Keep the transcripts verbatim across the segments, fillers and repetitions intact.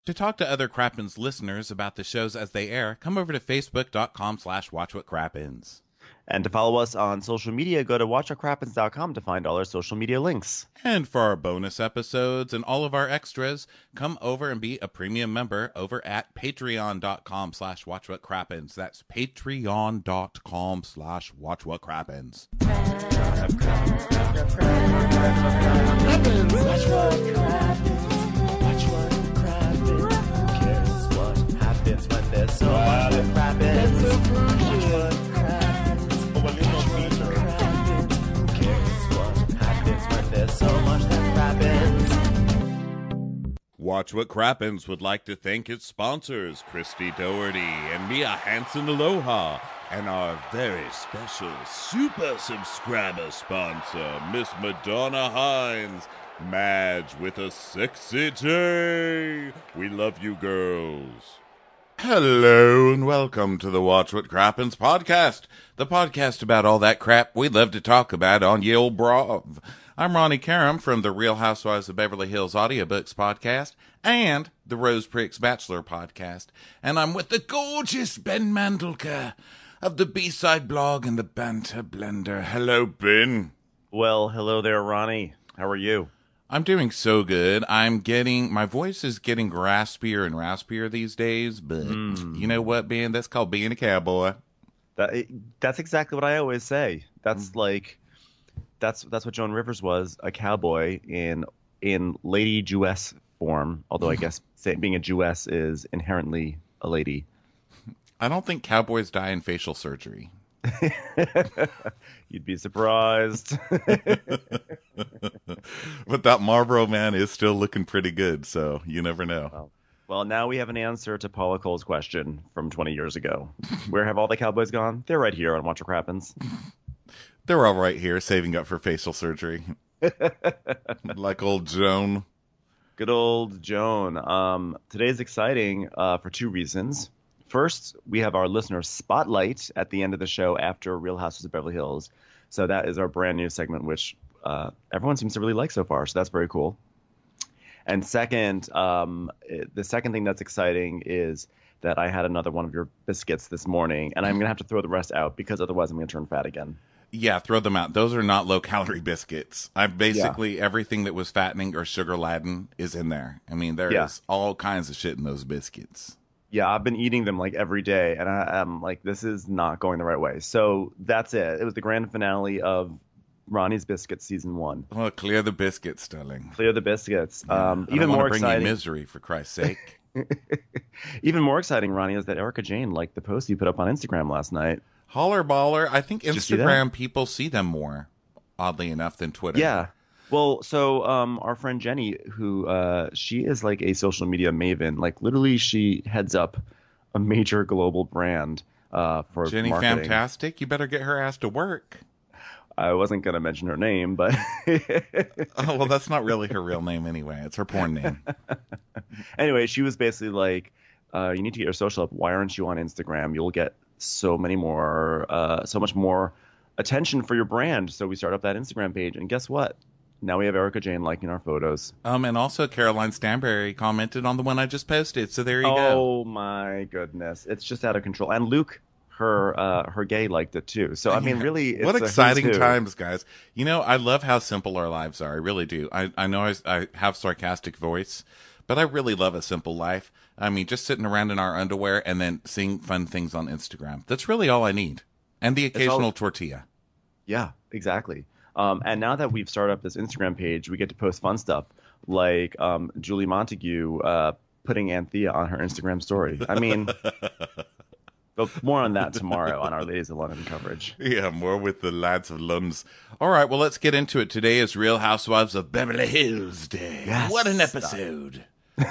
To talk to other Crappens listeners about the shows as they air, come over to facebook.com slash watchwhatcrappens. And to follow us on social media, go to watch what crappens dot com to find all our social media links. And for our bonus episodes and all of our extras, come over and be a premium member over at patreon.com slash watchwhatcrappens. That's patreon.com slash watchwhatcrappens. There's so much that happens. Watch what happens. Who cares what happens when there's so much that happens? Watch What Crappens would like to thank its sponsors, Christy Doherty and Mia Hansen Aloha, and our very special super subscriber sponsor, Miss Madonna Hines, Madge with a sexy J. We love you girls. Hello and welcome to the Watch What Crappens podcast, the podcast about all that crap we love to talk about on Ye Olde Brav. I'm Ronnie Karam from the Real Housewives of Beverly Hills audiobooks podcast and the Rose Pricks Bachelor podcast, and I'm with the gorgeous Ben Mandelker of the B-Side blog and the Banter Blender. Hello, Ben. Well, hello there, Ronnie. How are you? I'm doing so good. I'm getting, my voice is getting raspier and raspier these days, but mm. you know what, Ben? That's called being a cowboy. That, that's exactly what I always say. That's mm. like, that's that's what Joan Rivers was, a cowboy in in lady Jewess form, although I guess say, being a Jewess is inherently a lady. I don't think cowboys die in facial surgery. You'd be surprised. But that Marlboro man is still looking pretty good, so you never know. Well, well, now we have an answer to Paula Cole's question from twenty years ago. Where have all the cowboys gone? They're right here on Watch What Crappens. They're all right here, saving up for facial surgery. Like old Joan. Good old Joan. Um, today's exciting uh, for two reasons. First, we have our listener spotlight at the end of the show after Real Housewives of Beverly Hills. So that is our brand new segment, which uh, everyone seems to really like so far. So that's very cool. And second, um, it, the second thing that's exciting is that I had another one of your biscuits this morning, and I'm going to have to throw the rest out because otherwise I'm going to turn fat again. Yeah, throw them out. Those are not low-calorie biscuits. I basically yeah. everything that was fattening or sugar-laden is in there. I mean, there yeah. is all kinds of shit in those biscuits. Yeah, I've been eating them like every day, and I, I'm like, this is not going the right way. So that's it. It was the grand finale of Ronnie's Biscuits season one. Oh, clear the biscuits, darling. Clear the biscuits. Yeah, um, I even don't more bring exciting. You misery, for Christ's sake. Even more exciting, Ronnie, is that Erica Jane liked the post you put up on Instagram last night. Holler baller. I think Did Instagram see people see them more, oddly enough, than Twitter. Yeah. Well, so um, our friend Jenny, who uh, she is like a social media maven. Like literally, she heads up a major global brand uh, for Jenny marketing. Fantastic. You better get her ass to work. I wasn't going to mention her name, but oh well, that's not really her real name anyway. It's her porn name. Anyway, she was basically like, uh, "You need to get your social up. Why aren't you on Instagram? You'll get so many more, uh, so much more attention for your brand." So we start up that Instagram page, and guess what? Now we have Erica Jane liking our photos. Um, and also Caroline Stanberry commented on the one I just posted. So there you oh, go. Oh my goodness, it's just out of control. And Luke, her uh, her gay liked it too. So I mean, really, it's what a exciting who's who. times, guys. You know, I love how simple our lives are. I really do. I I know I, I have sarcastic voice, but I really love a simple life. I mean, just sitting around in our underwear and then seeing fun things on Instagram. That's really all I need. And the occasional all... tortilla. Yeah, exactly. Um, and now that we've started up this Instagram page, we get to post fun stuff like um, Julie Montague uh, putting Anthea on her Instagram story. I mean, but more on that tomorrow on our Ladies of London coverage. Yeah, more with the lads of Lums. All right, well, let's get into it. Today is Real Housewives of Beverly Hills Day. Yes. What an episode.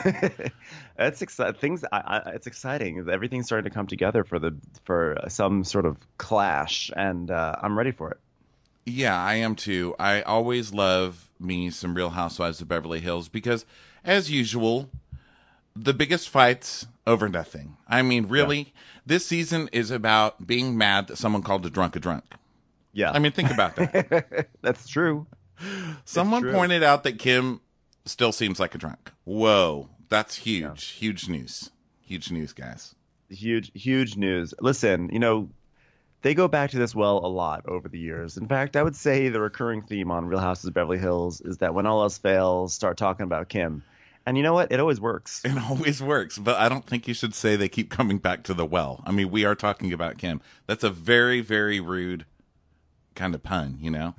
It's exciting. Things. I, I, it's exciting. Everything's starting to come together for the for some sort of clash, and uh, I'm ready for it. Yeah, I am too. I always love me some Real Housewives of Beverly Hills because, as usual, the biggest fights over nothing. I mean, really, yeah. This season is about being mad that someone called a drunk a drunk. Yeah. I mean, think about that. That's true. Someone true. pointed out that Kim still seems like a drunk. Whoa. That's huge. Yeah. Huge news. Huge news, guys. Huge, huge news. Listen, you know, they go back to this well a lot over the years. In fact, I would say the recurring theme on Real Houses of Beverly Hills is that when all else fails, start talking about Kim. And you know what? It always works. It always works. But I don't think you should say they keep coming back to the well. I mean, we are talking about Kim. That's a very, very rude kind of pun, you know?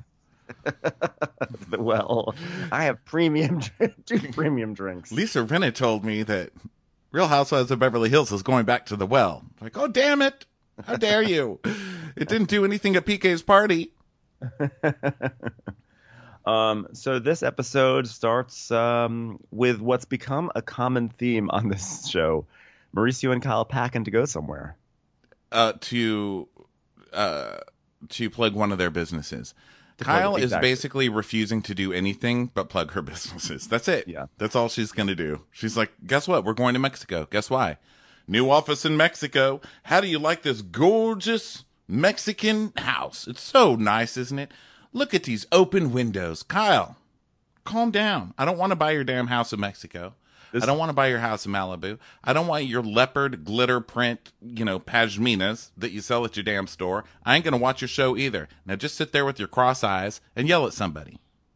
Well, I have premium, two premium drinks. Lisa Rinna told me that Real Housewives of Beverly Hills is going back to the well. Like, oh, damn it. How dare you? It didn't do anything at P K's party. um, so this episode starts um, with what's become a common theme on this show. Mauricio and Kyle packing to go somewhere. Uh, to, uh, to plug one of their businesses. Kyle exactly. is basically refusing to do anything but plug her businesses. That's it. Yeah. That's all she's going to do. She's like, guess what? We're going to Mexico. Guess why? New office in Mexico. How do you like this gorgeous Mexican house? It's so nice, isn't it? Look at these open windows. Kyle, calm down. I don't want to buy your damn house in Mexico. This- I don't want to buy your house in Malibu. I don't want your leopard glitter print, you know, pashminas that you sell at your damn store. I ain't going to watch your show either. Now just sit there with your cross eyes and yell at somebody.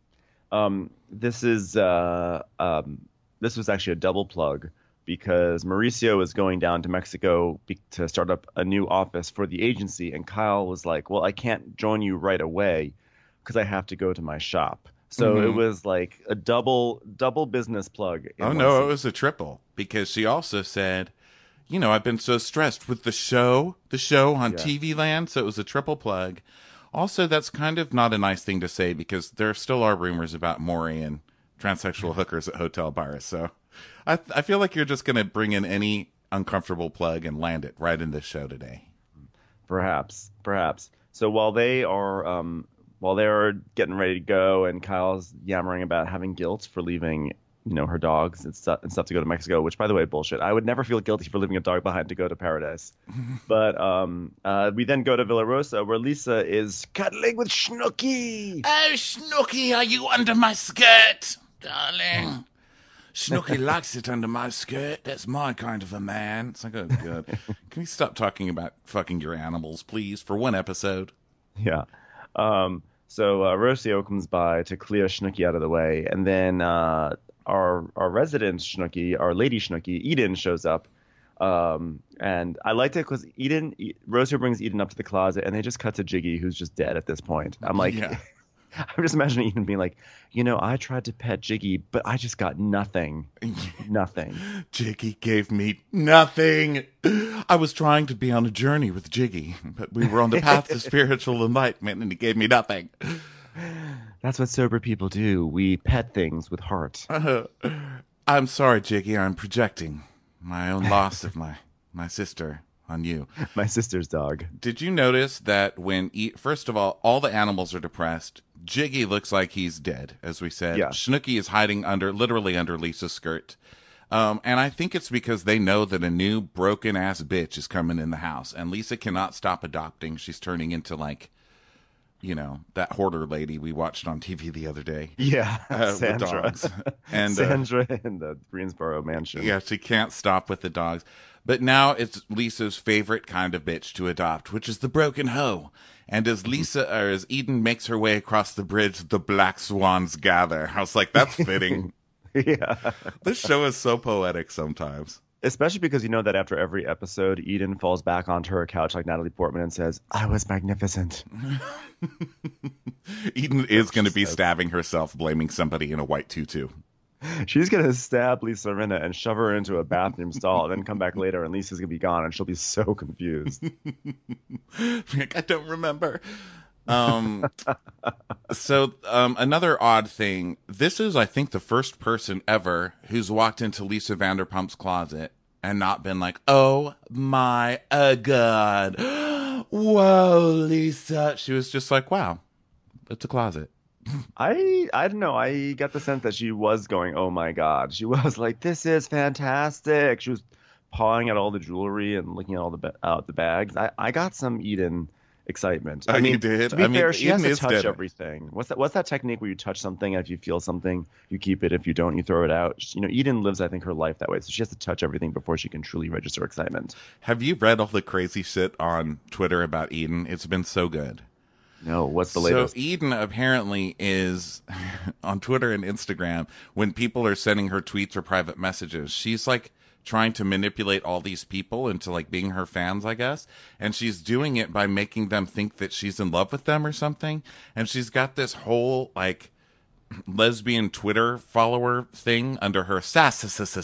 Um, this is, uh, um, this was actually a double plug because Mauricio is going down to Mexico be- to start up a new office for the agency. And Kyle was like, well, I can't join you right away because I have to go to my shop. So mm-hmm. it was like a double double business plug. Oh, no, it was a triple because she also said, you know, I've been so stressed with the show, the show on yeah. T V Land. So it was a triple plug. Also, that's kind of not a nice thing to say because there still are rumors about Maury and transsexual hookers at hotel bars. So I, I feel like you're just going to bring in any uncomfortable plug and land it right in this show today. Perhaps, perhaps. So while they are... Um, While they're getting ready to go and Kyle's yammering about having guilt for leaving, you know, her dogs and stuff, and stuff to go to Mexico, which, by the way, bullshit. I would never feel guilty for leaving a dog behind to go to paradise. But um, uh, we then go to Villa Rosa where Lisa is cuddling with Snooki. Oh, Snooki, are you under my skirt? Darling. Snooki likes it under my skirt. That's my kind of a man. It's like, oh, God. Can we stop talking about fucking your animals, please, for one episode? Yeah. Um, so uh, Rocio comes by to clear Snooki out of the way, and then uh, our our resident Snooki, our lady Snooki, Eden shows up, um, and I liked it because Eden, Rocio brings Eden up to the closet, and they just cut to Jiggy, who's just dead at this point. I'm like, yeah. I'm just imagining Eden being like, you know, I tried to pet Jiggy, but I just got nothing, nothing. Jiggy gave me nothing. I was trying to be on a journey with Jiggy, but we were on the path to spiritual enlightenment, and he gave me nothing. That's what sober people do. We pet things with heart. Uh, I'm sorry, Jiggy. I'm projecting my own loss of my, my sister on you. My sister's dog. Did you notice that when, e- first of all, all the animals are depressed. Jiggy looks like he's dead, as we said. Yeah. Snooki is hiding under, literally under Lisa's skirt. Um, and I think it's because they know that a new broken-ass bitch is coming in the house. And Lisa cannot stop adopting. She's turning into, like, you know, that hoarder lady we watched on T V the other day. Yeah, uh, Sandra. With dogs. And, Sandra uh, in the Greensboro mansion. Yeah, she can't stop with the dogs. But now it's Lisa's favorite kind of bitch to adopt, which is the broken hoe. And as Lisa, or as Eden makes her way across the bridge, the black swans gather. I was like, that's fitting. Yeah. This show is so poetic sometimes. Especially because you know that after every episode, Eden falls back onto her couch like Natalie Portman and says, I was magnificent. Eden is going to be stabbing herself, blaming somebody in a white tutu. She's going to stab Lisa Rinna and shove her into a bathroom stall and then come back later and Lisa's going to be gone and she'll be so confused. I don't remember. Um, so um, another odd thing. This is, I think, the first person ever who's walked into Lisa Vanderpump's closet and not been like, oh my uh, God. Whoa, Lisa. She was just like, wow, it's a closet. I I don't know. I got the sense that she was going, oh my God. She was like, this is fantastic. She was pawing at all the jewelry and looking at all the ba- out the bags. I, I got some Eden excitement. Oh, I mean, you did? to be I mean, fair, she has Eden to is touch dead. everything. What's that? What's that technique where you touch something, and if you feel something, you keep it. If you don't, you throw it out. You know, Eden lives, I think, her life that way. So she has to touch everything before she can truly register excitement. Have you read all the crazy shit on Twitter about Eden? It's been so good. No, what's the latest? So Eden apparently is on Twitter and Instagram, when people are sending her tweets or private messages, she's like trying to manipulate all these people into like being her fans, I guess. And she's doing it by making them think that she's in love with them or something. And she's got this whole like lesbian Twitter follower thing under her sass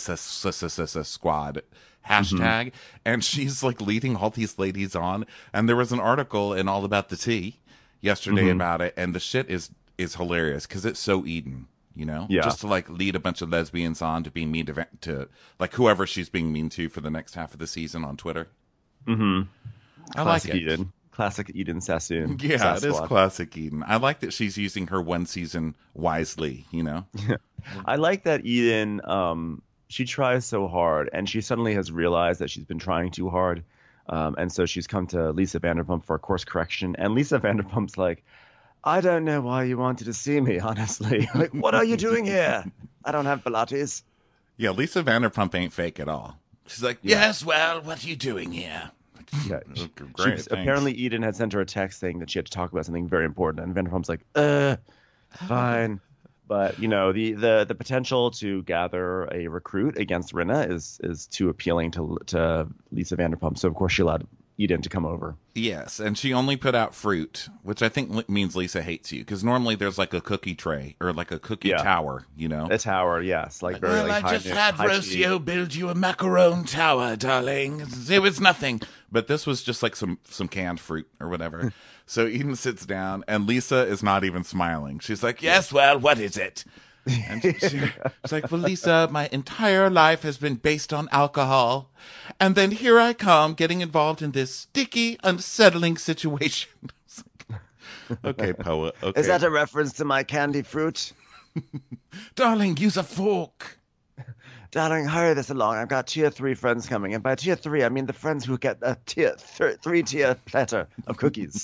squad hashtag. And she's like leading all these ladies on. And there was an article in All About the Tea yesterday Mhm. about it, and the shit is is hilarious because it's so Eden, you know, Yeah. just to like lead a bunch of lesbians on to be mean to, to like whoever she's being mean to for the next half of the season on Twitter. Mm-hmm. I Classic like it. Eden. Classic Eden Sassoon. Yeah, Sass it is Squad. classic Eden. I like that she's using her one season wisely, you know. I like that Eden, um, she tries so hard, and she suddenly has realized that she's been trying too hard. Um, and so she's come to Lisa Vanderpump for a course correction. And Lisa Vanderpump's like, I don't know why you wanted to see me, honestly. Like, what are you doing here? I don't have Pilates. Yeah, Lisa Vanderpump ain't fake at all. She's like, Yeah. yes, well, what are you doing here? Yeah. She- She- Great, thanks. apparently, Eden had sent her a text saying that she had to talk about something very important. And Vanderpump's like, uh, fine. But, you know, the, the, the potential to gather a recruit against Rinna is is too appealing to to Lisa Vanderpump. So, of course, she allowed Eden to come over. Yes, and she only put out fruit, which I think li- means Lisa hates you, because normally there's like a cookie tray or like a cookie Yeah. tower, you know? A tower, yes. Like very Well, like, I high just noon- had high Rocio tea. build you a macaron tower, darling. It was nothing. But this was just like some, some canned fruit or whatever. So Eden sits down, and Lisa is not even smiling. She's like, yes, well, what is it? And she, she's like, well, Lisa, my entire life has been based on alcohol. And then here I come getting involved in this sticky, unsettling situation. It's like, okay, poet. Okay. Is that a reference to my candy fruit? Darling, use a fork. Darling, hurry this along. I've got tier three friends coming. And by tier three, I mean the friends who get a tier th- three tier platter of cookies.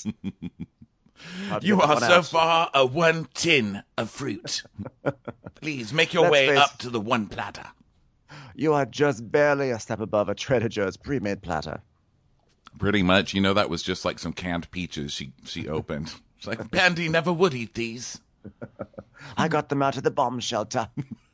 I'll You get that are one so out. far a one tin of fruit. Please make your Let's way face- up to the one platter. You are just barely a step above a Trader Joe's pre-made platter. Pretty much, you know, that was just like some canned peaches she she opened. It's like, Pandy never would eat these. I got them out of the bomb shelter.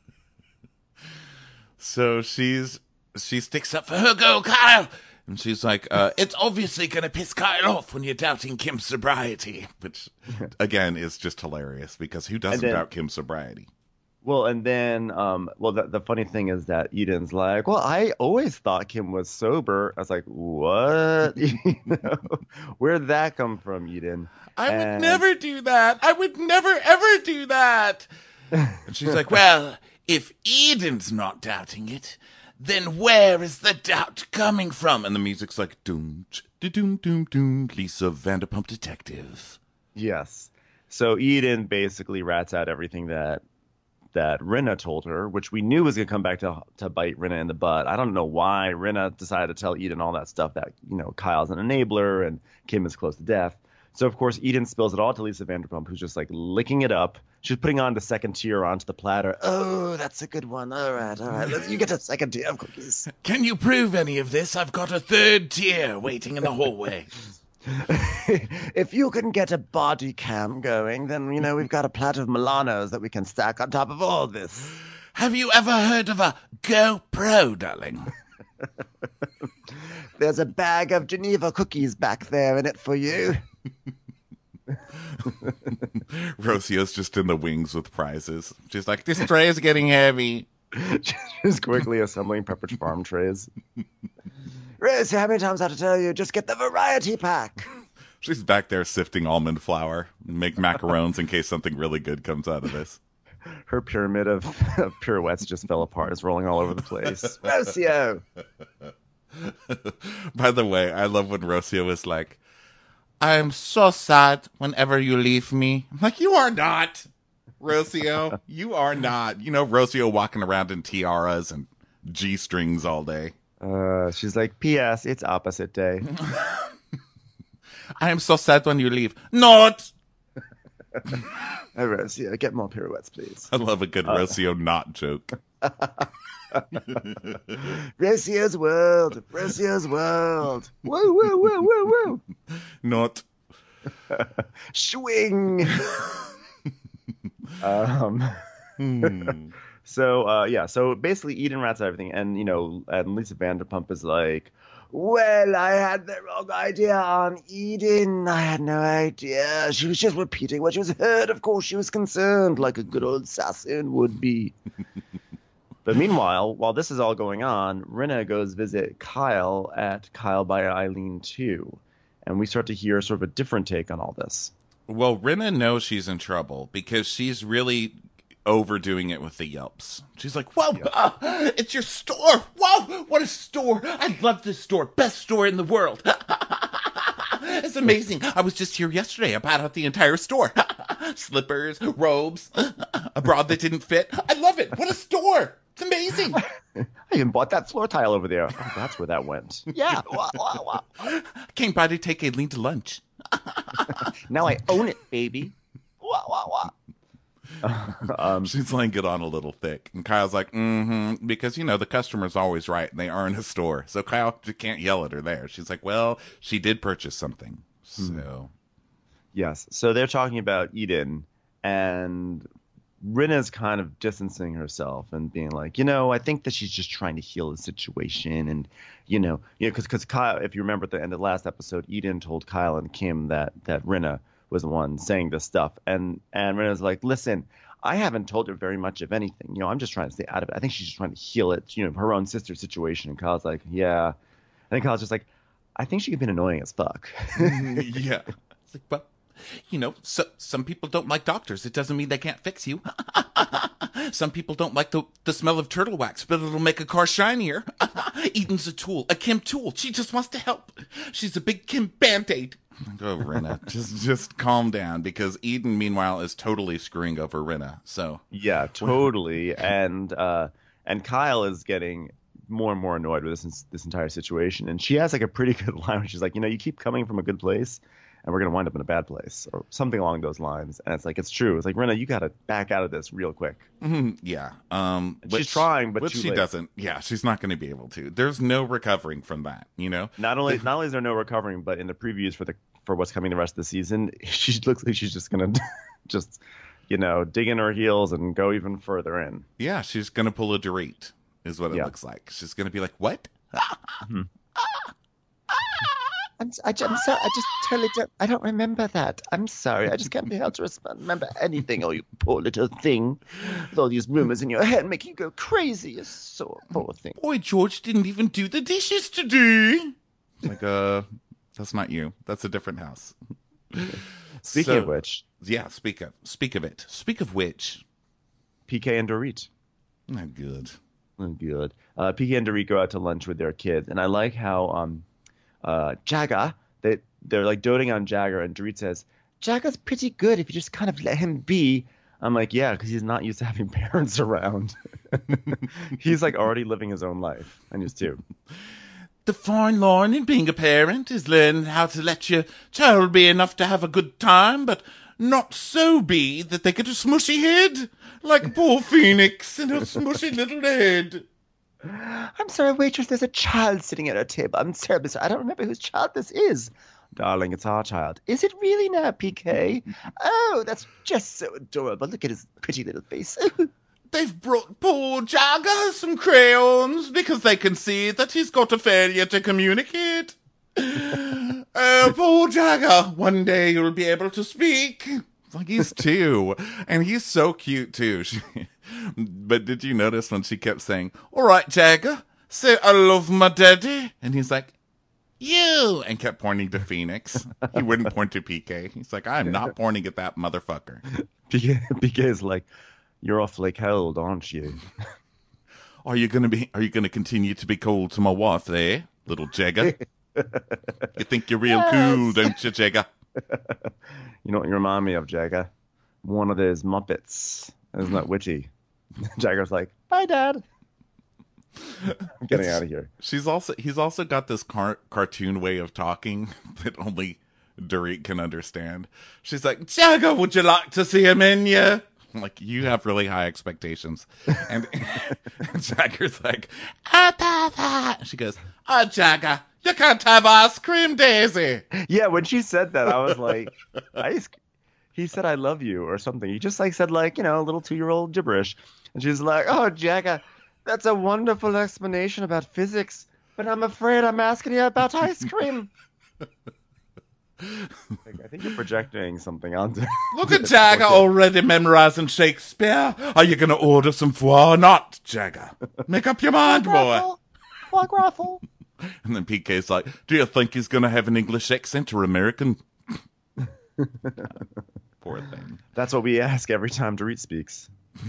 So she's she sticks up for her girl, Kyle. And she's like, uh, it's obviously going to piss Kyle off when you're doubting Kim's sobriety. Which, again, is just hilarious because who doesn't then- doubt Kim's sobriety? Well, and then, um, well, the, the funny thing is that Eden's like, well, I always thought Kim was sober. I was like, what? You know, where'd that come from, Eden? I would And- never do that. I would never, ever do that. And she's like, well, if Eden's not doubting it, then where is the doubt coming from? And the music's like, doom, doom, doom, doom, Lisa Vanderpump Detective. Yes. So Eden basically rats out everything that that Rinna told her, which we knew was going to come back to to bite Rinna in the butt. I don't know why Rinna decided to tell Eden all that stuff, that, you know, Kyle's an enabler and Kim is close to death. So, of course, Eden spills it all to Lisa Vanderpump, who's just like licking it up. She's putting on the second tier onto the platter. Oh, that's a good one. All right, all right. Let's, you get a second tier of cookies. Can you prove any of this? I've got a third tier waiting in the hallway. If you can get a body cam going, then, you know, we've got a platter of Milanos that we can stack on top of all this. Have you ever heard of a GoPro, darling? There's a bag of Geneva cookies back there in it for you. Rocio's just in the wings with prizes. She's like, this tray is getting heavy. Just quickly assembling Pepperidge Farm trays. Rose, how many times I have to tell you, just get the variety pack. She's back there sifting almond flour and make macarons in case something really good comes out of this. Her pyramid of, of pirouettes just fell apart. It's rolling all over the place. Rocio! By the way, I love when Rocio is like, I am so sad whenever you leave me. I'm like, you are not, Rocio. You are not. You know, Rocio walking around in tiaras and G-strings all day. Uh, she's like, P S. It's opposite day. I am so sad when you leave. Not! Hey, Rocio, get more pirouettes, please. I love a good uh, Rocio not joke. Rocio's world. Rocio's world. Woo, woo, woo, woo, woo. Not. Swing. um... hmm. So, uh, yeah, so basically Eden rats everything, and, you know, and Lisa Vanderpump is like, well, I had the wrong idea on Eden. I had no idea. She was just repeating what she was heard. Of course she was concerned, like a good old assassin would be. But meanwhile, while this is all going on, Rinna goes visit Kyle at Kyle by Eileen two, and we start to hear sort of a different take on all this. Well, Rinna knows she's in trouble because she's really overdoing it with the yelps. She's like, whoa, Yep. uh, it's your store. Whoa, what a store. I love this store. Best store in the world. It's amazing. I was just here yesterday. I bought out the entire store. Slippers, robes, a bra that didn't fit. I love it. What a store. It's amazing. I even bought that floor tile over there. Oh, that's where that went. Yeah. Wah, wah, wah. I came by to take Aileen to lunch. Now I own it, baby. Wah, wah, wah. um, She's laying it on a little thick. And Kyle's like, mm-hmm, because, you know, the customer's always right. And they are in a store. So Kyle can't yell at her there. She's like, well, she did purchase something. So. Yes. So they're talking about Eden, and Rinna's kind of distancing herself and being like, you know, I think that she's just trying to heal the situation. And, you know, you know, because because Kyle, if you remember at the end of the last episode, Eden told Kyle and Kim that that Rinna was the one saying this stuff. And, and Rinna's like, listen, I haven't told her very much of anything. You know, I'm just trying to stay out of it. I think she's just trying to heal it, you know, her own sister situation. And Kyle's like, yeah. I think Kyle's just like, I think she could be annoying as fuck. Yeah. It's like, well, you know, so, some people don't like doctors. It doesn't mean they can't fix you. Some people don't like the, the smell of turtle wax, but it'll make a car shinier. Eden's a tool, a Kim tool. She just wants to help. She's a big Kim Band-Aid. Oh, Rinna, just just calm down, because Eden, meanwhile, is totally screwing over Rinna. So yeah, totally. and uh, and Kyle is getting more and more annoyed with this this entire situation, and she has like a pretty good line where she's like, you know, you keep coming from a good place, and we're gonna wind up in a bad place, or something along those lines. And it's like, it's true. It's like, Rinna, you gotta back out of this real quick. mm-hmm, yeah, um, she's which, trying, but which too she late. doesn't. Yeah, she's not going to be able to. There's no recovering from that. You know, Not only not only is there no recovering, but in the previews for the for what's coming the rest of the season, she looks like she's just gonna just, you know, dig in her heels and go even further in. yeah, she's going to pull a Dorit, is what it Yeah. looks like. She's going to be like, what? I'm, I, am sorry. I just totally don't. I don't remember that. I'm sorry. I just can't be held to respond, remember anything. Oh, you poor little thing, with all these rumors in your head making you go crazy. You're so poor thing. Boy, George didn't even do the dishes today. Like, uh, that's not you. That's a different house. Speaking So- of which, Yeah, speak of speak of it. Speak of which. P K and Dorit. Not good. Oh, good. Uh, P K and Dorit go out to lunch with their kids, and I like how um, uh, Jagger, they they're like doting on Jagger, and Dorit says, "Jagger's pretty good if you just kind of let him be." I'm like, yeah, because he's not used to having parents around. He's like already living his own life, and he's two. The fine line in being a parent is learning how to let your child be enough to have a good time, but not so be that they get a smushy head, like poor Phoenix and her smushy little head. I'm sorry, waitress, there's a child sitting at our table. I'm terribly sorry. I don't remember whose child this is. Darling, it's our child. Is it really now, P K? Oh, that's just so adorable. Look at his pretty little face. They've brought poor Jagger some crayons because they can see that he's got a failure to communicate. Oh, poor Jagger. One day you'll be able to speak. It's like he's two. And he's so cute, too. She, but did you notice when she kept saying, all right, Jagger, say I love my daddy? And he's like, you, and kept pointing to Phoenix. He wouldn't point to P K. He's like, I'm not pointing at that motherfucker. P K, P K is like, you're awfully cold, aren't you? Are you gonna be? Are you gonna continue to be cold to my wife, there, little Jagger? You think you're real Yes. cool, don't you, Jagger? You know what you remind me of, Jagger? One of those Muppets. Isn't that witty? Jagger's like, bye, Dad. I'm getting It's- out of here. She's also. He's also got this car- cartoon way of talking that only Dorit can understand. She's like, Jagger, would you like to see a menu? I'm like, you have really high expectations. And, and Jagger's like, ah, da, da. She goes, oh, Jagger, you can't have ice cream, Daisy. Yeah, when she said that, I was like, ice. He said, I love you or something. He just like said like, you know, a little two-year-old gibberish. And she's like, oh, Jagger, that's a wonderful explanation about physics, but I'm afraid I'm asking you about ice cream. Like, I think you're projecting something onto. Look at Jagger already memorizing Shakespeare. Are you going to order some foie or not, Jagger? Make up your mind, boy. Foie graffle. And then P K's like, do you think he's going to have an English accent or American? Poor thing. That's what we ask every time Dorit speaks.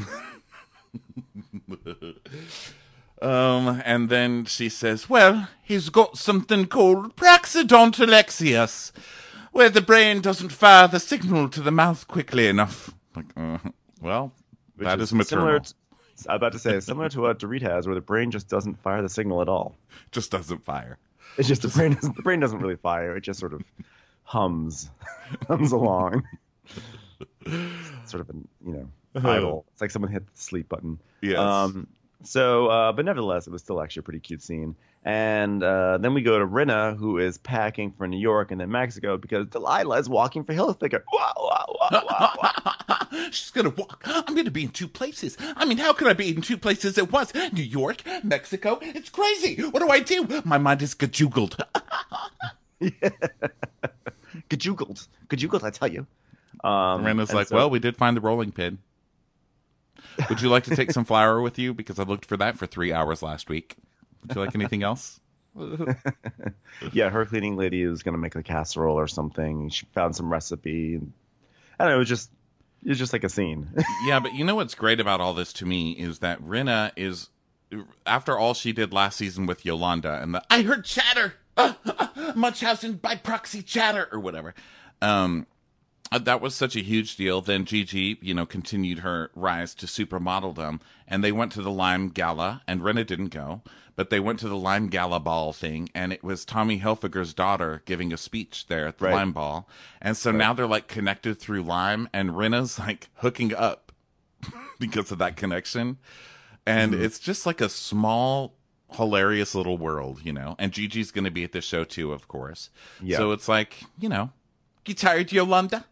um, and then she says, well, he's got something called praxidontolexias, where the brain doesn't fire the signal to the mouth quickly enough. Like, uh, well, Which that is is maternal. similar to, I was about to say, similar to what Dorit has, where the brain just doesn't fire the signal at all. Just doesn't fire. It's just the brain doesn't, the brain doesn't really fire. It just sort of hums, hums along. Sort of an, you know, idle. It's like someone hit the sleep button. Yes. Um, so, uh, but nevertheless, it was still actually a pretty cute scene. And uh, then we go to Rinna, who is packing for New York and then Mexico because Delilah is walking for Hilfiger. Wow, wow, wow, wow, wow. She's gonna walk. I'm gonna be in two places. I mean, how can I be in two places at once? New York, Mexico. It's crazy. What do I do? My mind is gajoogled. Yeah. Gajoogled. Gajoogled, I tell you. Um, Rinna's like, so, well, we did find the rolling pin. Would you like to take some flour with you? Because I looked for that for three hours last week. Would you like anything else? Yeah, her cleaning lady is going to make a casserole or something. She found some recipe. I don't know, it was just, it was just like a scene. Yeah, but you know what's great about all this to me is that Rinna is, after all she did last season with Yolanda and the, I heard chatter, uh, uh, Munchausen by proxy chatter, or whatever. Um, Uh, that was such a huge deal. Then Gigi, you know, continued her rise to supermodeldom, and they went to the Lime Gala, and Rinna didn't go, but they went to the Lime Gala ball thing, and it was Tommy Hilfiger's daughter giving a speech there at the Right. Lime Ball, and so Right. now they're like connected through Lime, and Rinna's like hooking up because of that connection, and Mhm. it's just like a small, hilarious little world, you know. And Gigi's going to be at the show too, of course. Yeah. So it's like, you know, you tired, Yolanda?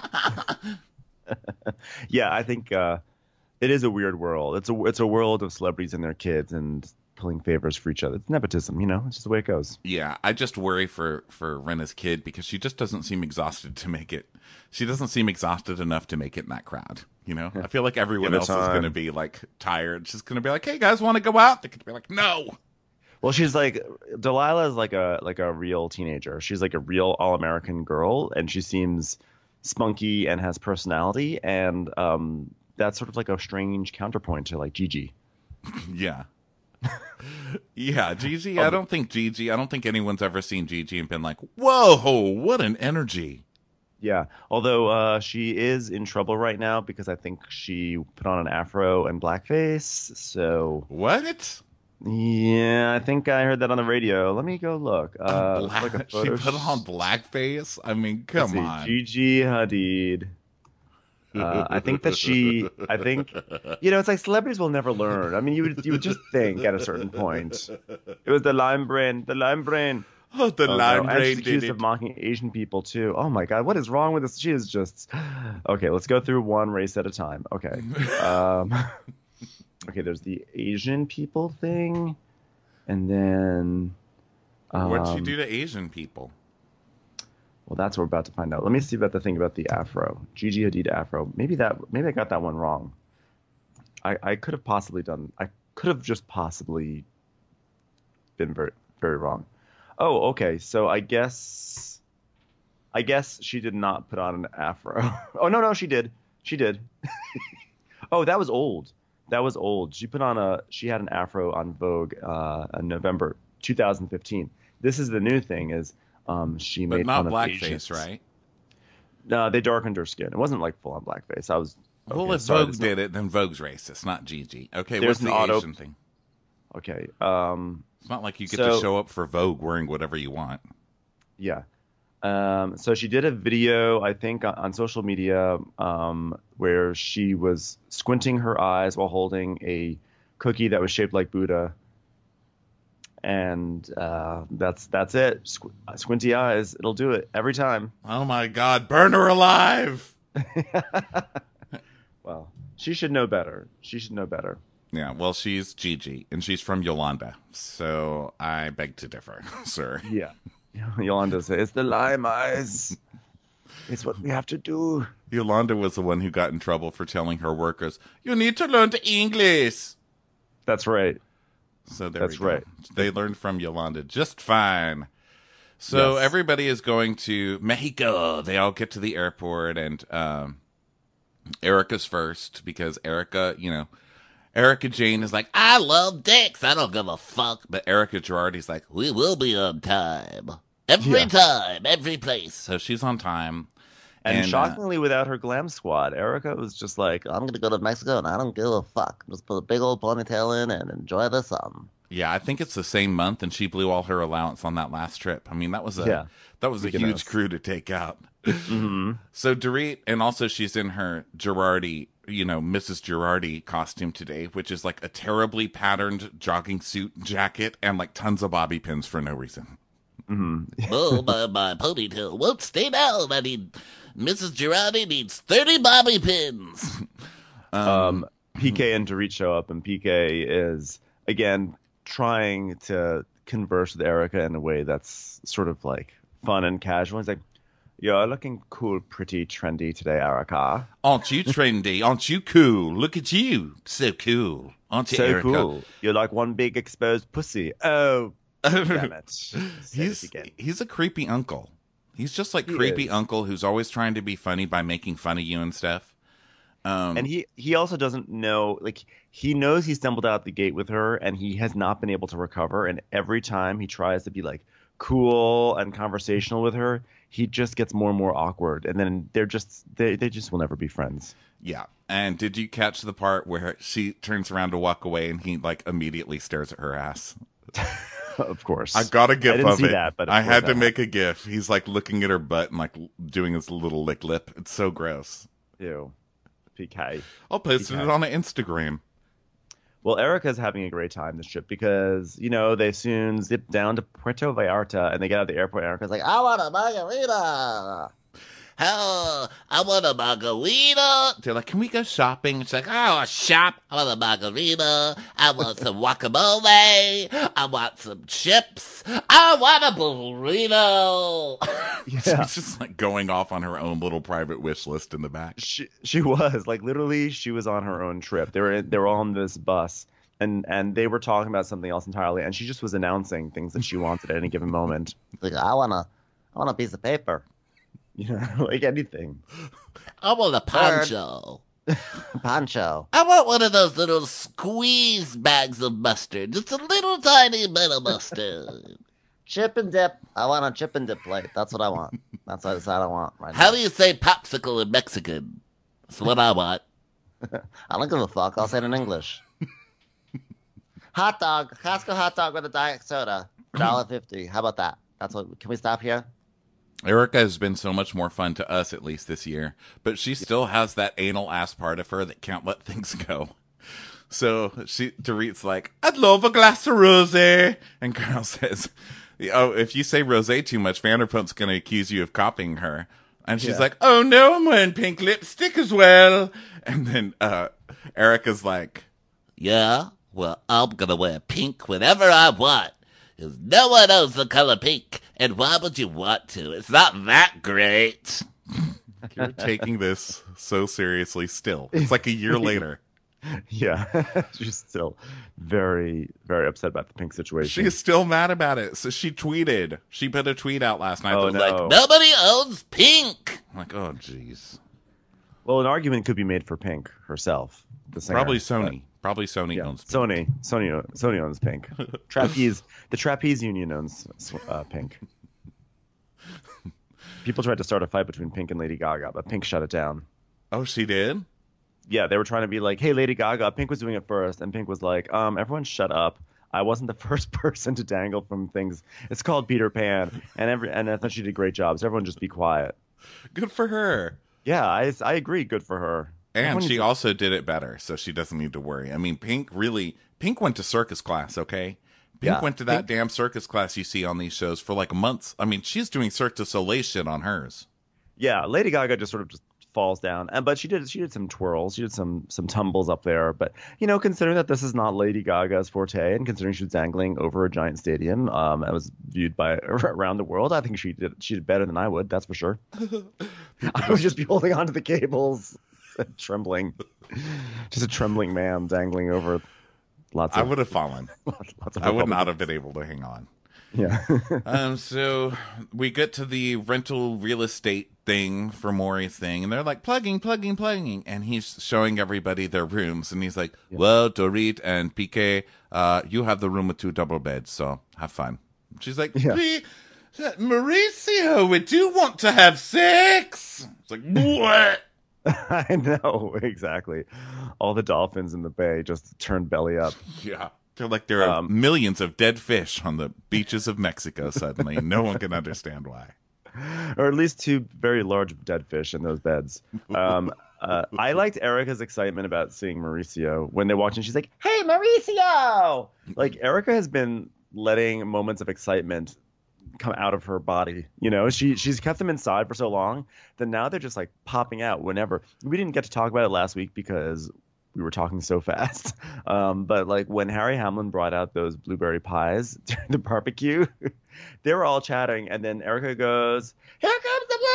Yeah, I think uh, it is a weird world. It's a it's a world of celebrities and their kids and pulling favors for each other. It's nepotism, you know. It's just the way it goes. Yeah, I just worry for for Rinna's kid because she just doesn't seem exhausted to make it. She doesn't seem exhausted enough to make it in that crowd. You know, I feel like everyone Give it else is time. going to be like tired. She's going to be like, "Hey guys, want to go out?" They're going to be like, "No." Well, she's like Delilah is like a like a real teenager. She's like a real all American girl, and she seems spunky and has personality, and um, that's sort of like a strange counterpoint to like Gigi. Yeah. Yeah, Gigi. I don't think Gigi. I don't think anyone's ever seen Gigi and been like, "Whoa, what an energy." Yeah, although uh, she is in trouble right now because I think she put on an afro and blackface. So What? yeah, I think I heard that on the radio. Let me go look. Uh, it's Black- like a she photo put on sh- blackface. I mean, Let's come see, on. Gigi Hadid. Uh, I think that she. I think you know, it's like celebrities will never learn. I mean, you would you would just think at a certain point. It was the lime brain. The lime brain. Oh, the Oh, lime no. And brain she's did accused it. of mocking Asian people too. Oh my god, what is wrong with this? She is just okay. Let's go through one race at a time. Okay. Um, okay, there's the Asian people thing, and then um, What'd she do to Asian people? well, that's what we're about to find out. Let me see about the thing about the afro. Gigi Hadid afro. Maybe that. Maybe I got that one wrong. I I could have possibly done. I could have just possibly been very very wrong. Oh, okay. So I guess, I guess she did not put on an afro. Oh no, no, she did. She did. Oh, that was old. That was old. She put on a. She had an afro on Vogue uh, in November two thousand fifteen. This is the new thing. Is um she But made not fun of blackface, Asians. right? No, they darkened her skin. It wasn't like full on blackface. I was. Well, okay, if sorry, Vogue that's did it, then Vogue's racist, not Gigi. Okay, There's what's the an auto- Asian thing? not- Okay. Um. It's not like you get So- to show up for Vogue wearing whatever you want. Yeah. Um, so she did a video, I think, on, on social media, um, where she was squinting her eyes while holding a cookie that was shaped like Buddha, and uh, that's that's it. Squ- squinty eyes, it'll do it every time. Oh my God, burn her alive! Well, she should know better. She should know better. Yeah, well, she's Gigi, and she's from Yolanda, so I beg to differ, sir. Yeah. Yolanda says, it's the lime eyes. It's what we have to do. Yolanda was the one who got in trouble for telling her workers, you need to learn the English. That's right. So there That's we go. right. They learned from Yolanda just fine. So Yes. everybody is going to Mexico. They all get to the airport, and um, Erica's first because Erica, you know, Erica Jane is like, I love dicks. I don't give a fuck. But Erica Girardi's like, we will be on time. Every Yeah. time, every place. So she's on time. And, And, uh, shockingly, without her glam squad, Erica was just like, I'm going to go to Mexico and I don't give a fuck. Just put a big old ponytail in and enjoy the sun. Yeah, I think it's the same month, and she blew all her allowance on that last trip. I mean, that was a Yeah. that was a Freaking huge us. crew to take out. Mm-hmm. So Dorit, and also she's in her Girardi, you know, Missus Girardi costume today, which is like a terribly patterned jogging suit jacket and like tons of bobby pins for no reason. Mm-hmm. Oh, my, my ponytail won't stay down. I need, Missus Girardi needs thirty bobby pins. Um, P K and Dorit show up, and P K is, again, trying to converse with Erica in a way that's sort of like fun and casual. He's like, you're looking cool, pretty trendy today, Erica. Aren't you trendy? Aren't you cool? Look at you. So cool. Aren't you, So Erica? cool. You're like one big exposed pussy. Oh, damn it. Said He's it again. he's a creepy uncle. He's just like He creepy is. uncle who's always trying to be funny by making fun of you and stuff. Um, And he, he also doesn't know, like, he knows he stumbled out the gate with her and he has not been able to recover. And every time he tries to be, like, cool and conversational with her, he just gets more and more awkward. And then they're just, they, they just will never be friends. yeah. And did you catch the part where she turns around to walk away and he like immediately stares at her ass? Of course. I got a gif I didn't of see it. that, but of I course had I to have. make a gif. He's like looking at her butt and like doing his little lick lip. It's so gross. Ew. P K. I'll post Okay. it on Instagram. Well, Erica's having a great time this trip because, you know, they soon zip down to Puerto Vallarta and they get out of the airport. And Erica's like, I want a margarita. Oh, I want a margarita. They're like, can we go shopping? It's like, I want a shop. I want a margarita. I want some guacamole. I want some chips. I want a burrito. yeah. she's just like going off on her own little private wish list in the back. She she was like literally she was on her own trip. They were they were all on this bus and and they were talking about something else entirely. And she just was announcing things that she wanted at any given moment. Like, I want a, I want a piece of paper. You know, like anything. I want a poncho. Poncho. I want one of those little squeeze bags of mustard. Just a little tiny bit of mustard. Chip and dip. I want a chip and dip plate. That's what I want. That's what I want right How now. do you say popsicle in Mexican? That's what I want. I don't give a fuck. I'll say it in English. Hot dog. Costco hot dog with a diet soda. one dollar fifty. How about that? That's what. Can we stop here? Erica has been so much more fun to us, at least this year, but she still has that anal ass part of her that can't let things go. So she, Dorit's like, I'd love a glass of rosé. And Carl says, oh, if you say rosé too much, Vanderpump's going to accuse you of copying her. And she's Yeah. like, oh no, I'm wearing pink lipstick as well. And then uh, Erica's like, Yeah? Well, I'm gonna wear pink whenever I want. Because no one owns the color pink. And why would you want to? It's not that great. you're taking this so seriously still. It's like a year later. Yeah. She's still very, very upset about the pink situation. She is still mad about it. So she tweeted. She put a tweet out last night Oh, that was no. like, Nobody owns pink. I'm like, oh, jeez. Well, an argument could be made for Pink herself. The singer. Probably Sony. Probably Sony Yeah. owns. Sony. Sony. Sony owns Pink. Trapeze. The Trapeze Union owns uh, Pink. People tried to start a fight between Pink and Lady Gaga, but Pink shut it down. Oh, she did? Yeah, they were trying to be like, "Hey, Lady Gaga." Pink was doing it first, and Pink was like, "Um, everyone, shut up. I wasn't the first person to dangle from things. It's called Peter Pan, and every and I thought she did a great job. So everyone just be quiet. Good for her. Yeah, I I agree. Good for her. And Everyone she needs- also did it better, so she doesn't need to worry. I mean, Pink really, Pink went to circus class, okay? Pink Yeah. went to that Pink- damn circus class you see on these shows for like months. I mean, she's doing Cirque du Soleil shit on hers. Yeah, Lady Gaga just sort of just falls down, and but she did she did some twirls, she did some some tumbles up there. But you know, considering that this is not Lady Gaga's forte, and considering she was dangling over a giant stadium, um, it was viewed by around the world. I think she did she did better than I would. That's for sure. I would just be holding onto the cables, trembling, just a trembling man dangling over lots of. I would have fallen. lots, lots of I would not Republicans. have been able to hang on. Yeah. Um, so we get to the rental real estate thing for Maury's thing, and they're like plugging, plugging, plugging, and he's showing everybody their rooms, and he's like, "Well, Dorit and Piqué, uh, you have the room with two double beds, so have fun." She's like, Yeah. "Please, uh, Mauricio, we do want to have sex." It's like, what? I know, exactly. All the dolphins in the bay just turned belly up. Yeah. They're like there are Um, millions of dead fish on the beaches of Mexico suddenly. and no one can understand why. Or at least two very large dead fish in those beds. Um, uh, I liked Erica's excitement about seeing Mauricio. When they walked in, she's like, "Hey, Mauricio!" Like, Erica has been letting moments of excitement come out of her body. You know, she she's kept them inside for so long that now they're just like popping out whenever. We didn't get to talk about it last week because we were talking so fast. Um, but like when Harry Hamlin brought out those blueberry pies during the barbecue, they were all chatting, and then Erica goes, "Here comes the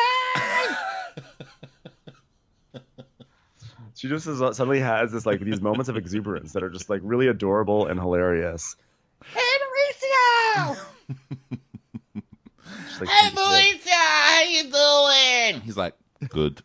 blueberry pie!" She just is, suddenly has this like these moments of exuberance that are just like really adorable and hilarious. Hey, Mauricio! She's like, Hey, "Yeah." Mauricio, how you doing? He's like, good.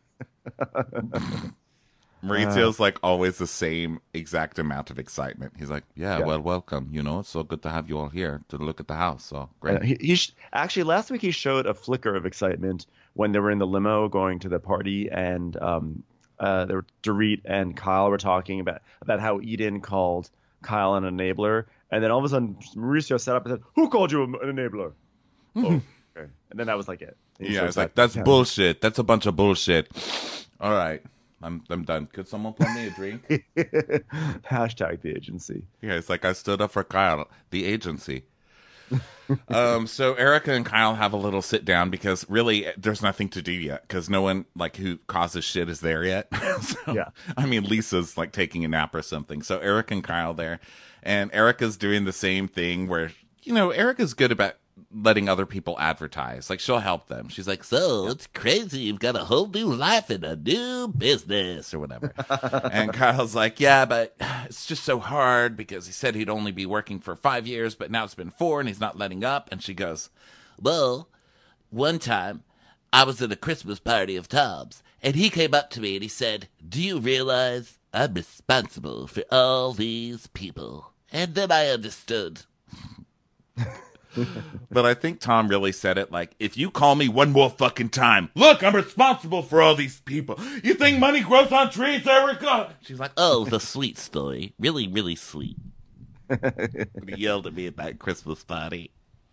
Maurizio's like always the same exact amount of excitement. He's like, yeah, Yeah. well, welcome. You know, it's so good to have you all here to look at the house. So great. Uh, he, he sh- actually last week he showed a flicker of excitement when they were in the limo going to the party, and um, uh, there were Dorit and Kyle were talking about about how Eden called Kyle an enabler, and then all of a sudden Mauricio sat up and said, "Who called you an enabler?" Oh, okay. And then that was like it. And he yeah, sort of it's like, sat that's down. bullshit. That's a bunch of bullshit. All right. I'm I'm done. Could someone pour me a drink? Hashtag the agency. Yeah, it's like I stood up for Kyle, the agency. um, so Erica and Kyle have a little sit down because really there's nothing to do yet because no one like who causes shit is there yet. so, Yeah. I mean, Lisa's like taking a nap or something. So Erica and Kyle there, and Erica's doing the same thing where you know Erica's good about letting other people advertise. Like she'll help them. She's like, So it's crazy. You've got a whole new life and a new business. or whatever. And Kyle's like, yeah, but it's just so hard because he said he'd only be working for five years, but now it's been four and he's not letting up. And she goes, Well, one time I was at a Christmas party of Tom's, and he came up to me and he said, Do you realize I'm responsible for all these people? And then I understood. but I think Tom really said it like, if you call me one more fucking time, look, I'm responsible for all these people. You think money grows on trees, Erica? She's like, Oh, the sweet story. Really, really sweet. he yelled at me at that Christmas party.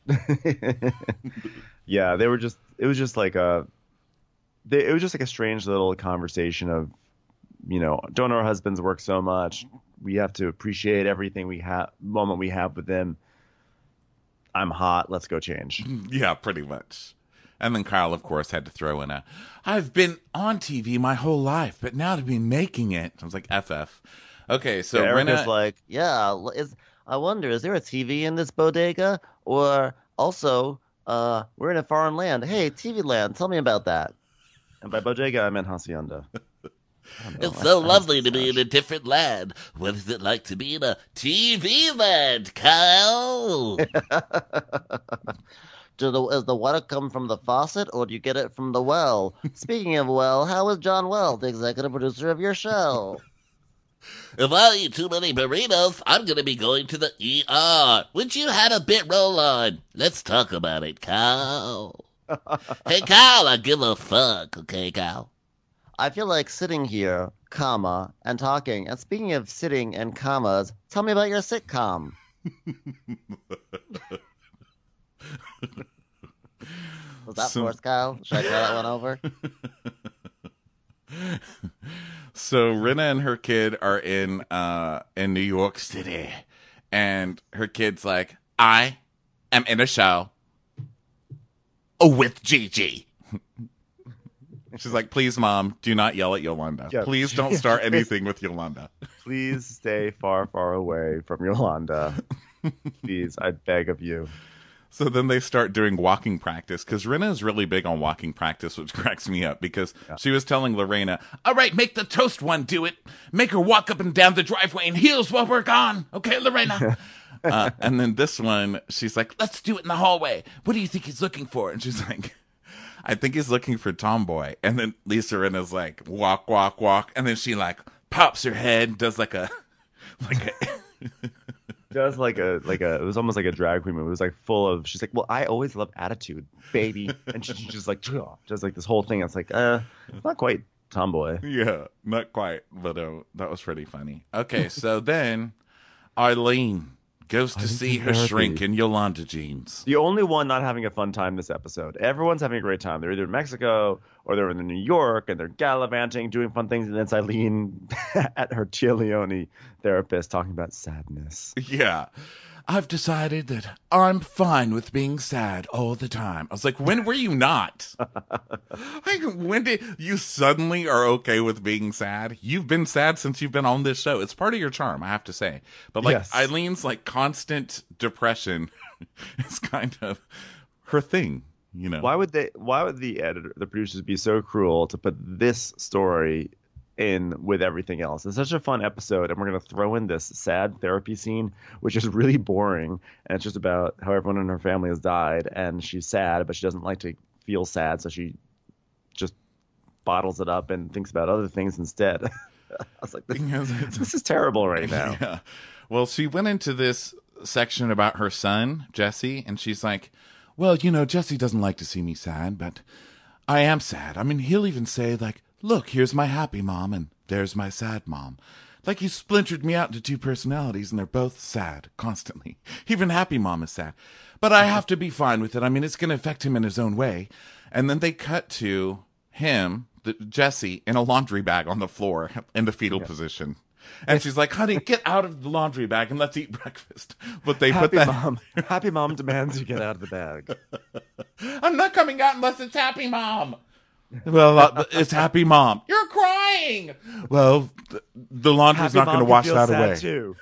Yeah, they were just. It was just like a. They, it was just like a strange little conversation of, you know, don't our husbands work so much? We have to appreciate everything we have, moment we have with them. I'm hot. Let's go change. Yeah, pretty much. And then Kyle, of course, had to throw in a, I've been on T V my whole life, but now to be making it. I was like, F F. Okay, so Yeah, Erica's Rena, like, yeah, l- is I wonder, is there a T V in this bodega? Or also, uh, we're in a foreign land. Hey, T V land, tell me about that. And by bodega, I meant hacienda. I don't know. It's so I- I lovely to just- be in a different land. What is it like to be in a T V land, Kyle? Do the, is the water come from the faucet, or do you get it from the well? Speaking of well, how is John Well, the executive producer of your show? If I eat too many burritos, I'm going to be going to the E R. Would you have a bit roll on? Let's talk about it, Kyle. Hey, Kyle, I give a fuck, okay, Kyle? I feel like sitting here, comma, and talking. And speaking of sitting and commas, tell me about your sitcom. Was that So- forced, Kyle? Should I throw that one over? So Rinna and her kid are in uh in New York City, and her kid's like, I am in a show with Gigi. She's like, please, mom, do not yell at Yolanda. Yeah. Please don't start anything with Yolanda. Please stay far, far away from Yolanda. Please, I beg of you. So then they start doing walking practice because Rinna is really big on walking practice, which cracks me up because she was telling Lorena, All right, make the toast one do it. Make her walk up and down the driveway in heels while we're gone. Okay, Lorena? uh, and then this one, she's like, Let's do it in the hallway. What do you think he's looking for? and she's like, I think he's looking for Tomboy. And then Lisa Rinna's like, walk, walk, walk. And then she like pops her head, does like a, like a, Does like a like a it was almost like a drag queen movie. It was like full of she's like, well, I always love attitude, baby, and she, she just like does like this whole thing. It's like, uh, it's not quite tomboy. yeah, not quite, but uh, that was pretty funny. Okay, so then Eileen goes to Eileen's see in her therapy. shrink in Yolanda jeans. The only one not having a fun time this episode. Everyone's having a great time. They're either in Mexico or they're in New York and they're gallivanting, doing fun things. And then it's Eileen at her Tia Leone therapist talking about sadness. Yeah. I've decided that I'm fine with being sad all the time. I was like, when were you not? Like, when did you suddenly are okay with being sad? You've been sad since you've been on this show. It's part of your charm, I have to say. But like Yes. Eileen's like constant depression is kind of her thing, you know. Why would they? Why would the editor, the producers, be so cruel to put this story in with everything else? It's such a fun episode, and we're gonna throw in this sad therapy scene, which is really boring, and it's just about how everyone in her family has died, and she's sad, but she doesn't like to feel sad, so she just bottles it up and thinks about other things instead. I was like, this, Because it's- this is terrible right now. Yeah. Well, she went into this section about her son, Jesse, and she's like, well, you know, Jesse doesn't like to see me sad, but I am sad. I mean, he'll even say, like, look, here's my happy mom, and there's my sad mom. Like, you splintered me out into two personalities, and they're both sad constantly. Even happy mom is sad. But I have to be fine with it. I mean, it's going to affect him in his own way. And then they cut to him, the, Jesse, in a laundry bag on the floor in the fetal position. And she's like, honey, get out of the laundry bag and let's eat breakfast. But they Happy put that. mom, happy mom demands you get out of the bag. I'm not coming out unless it's happy mom. Well, uh, it's happy mom. You're crying. Well, the, the laundry's Happy not going to mom wash can that feel sad away. too.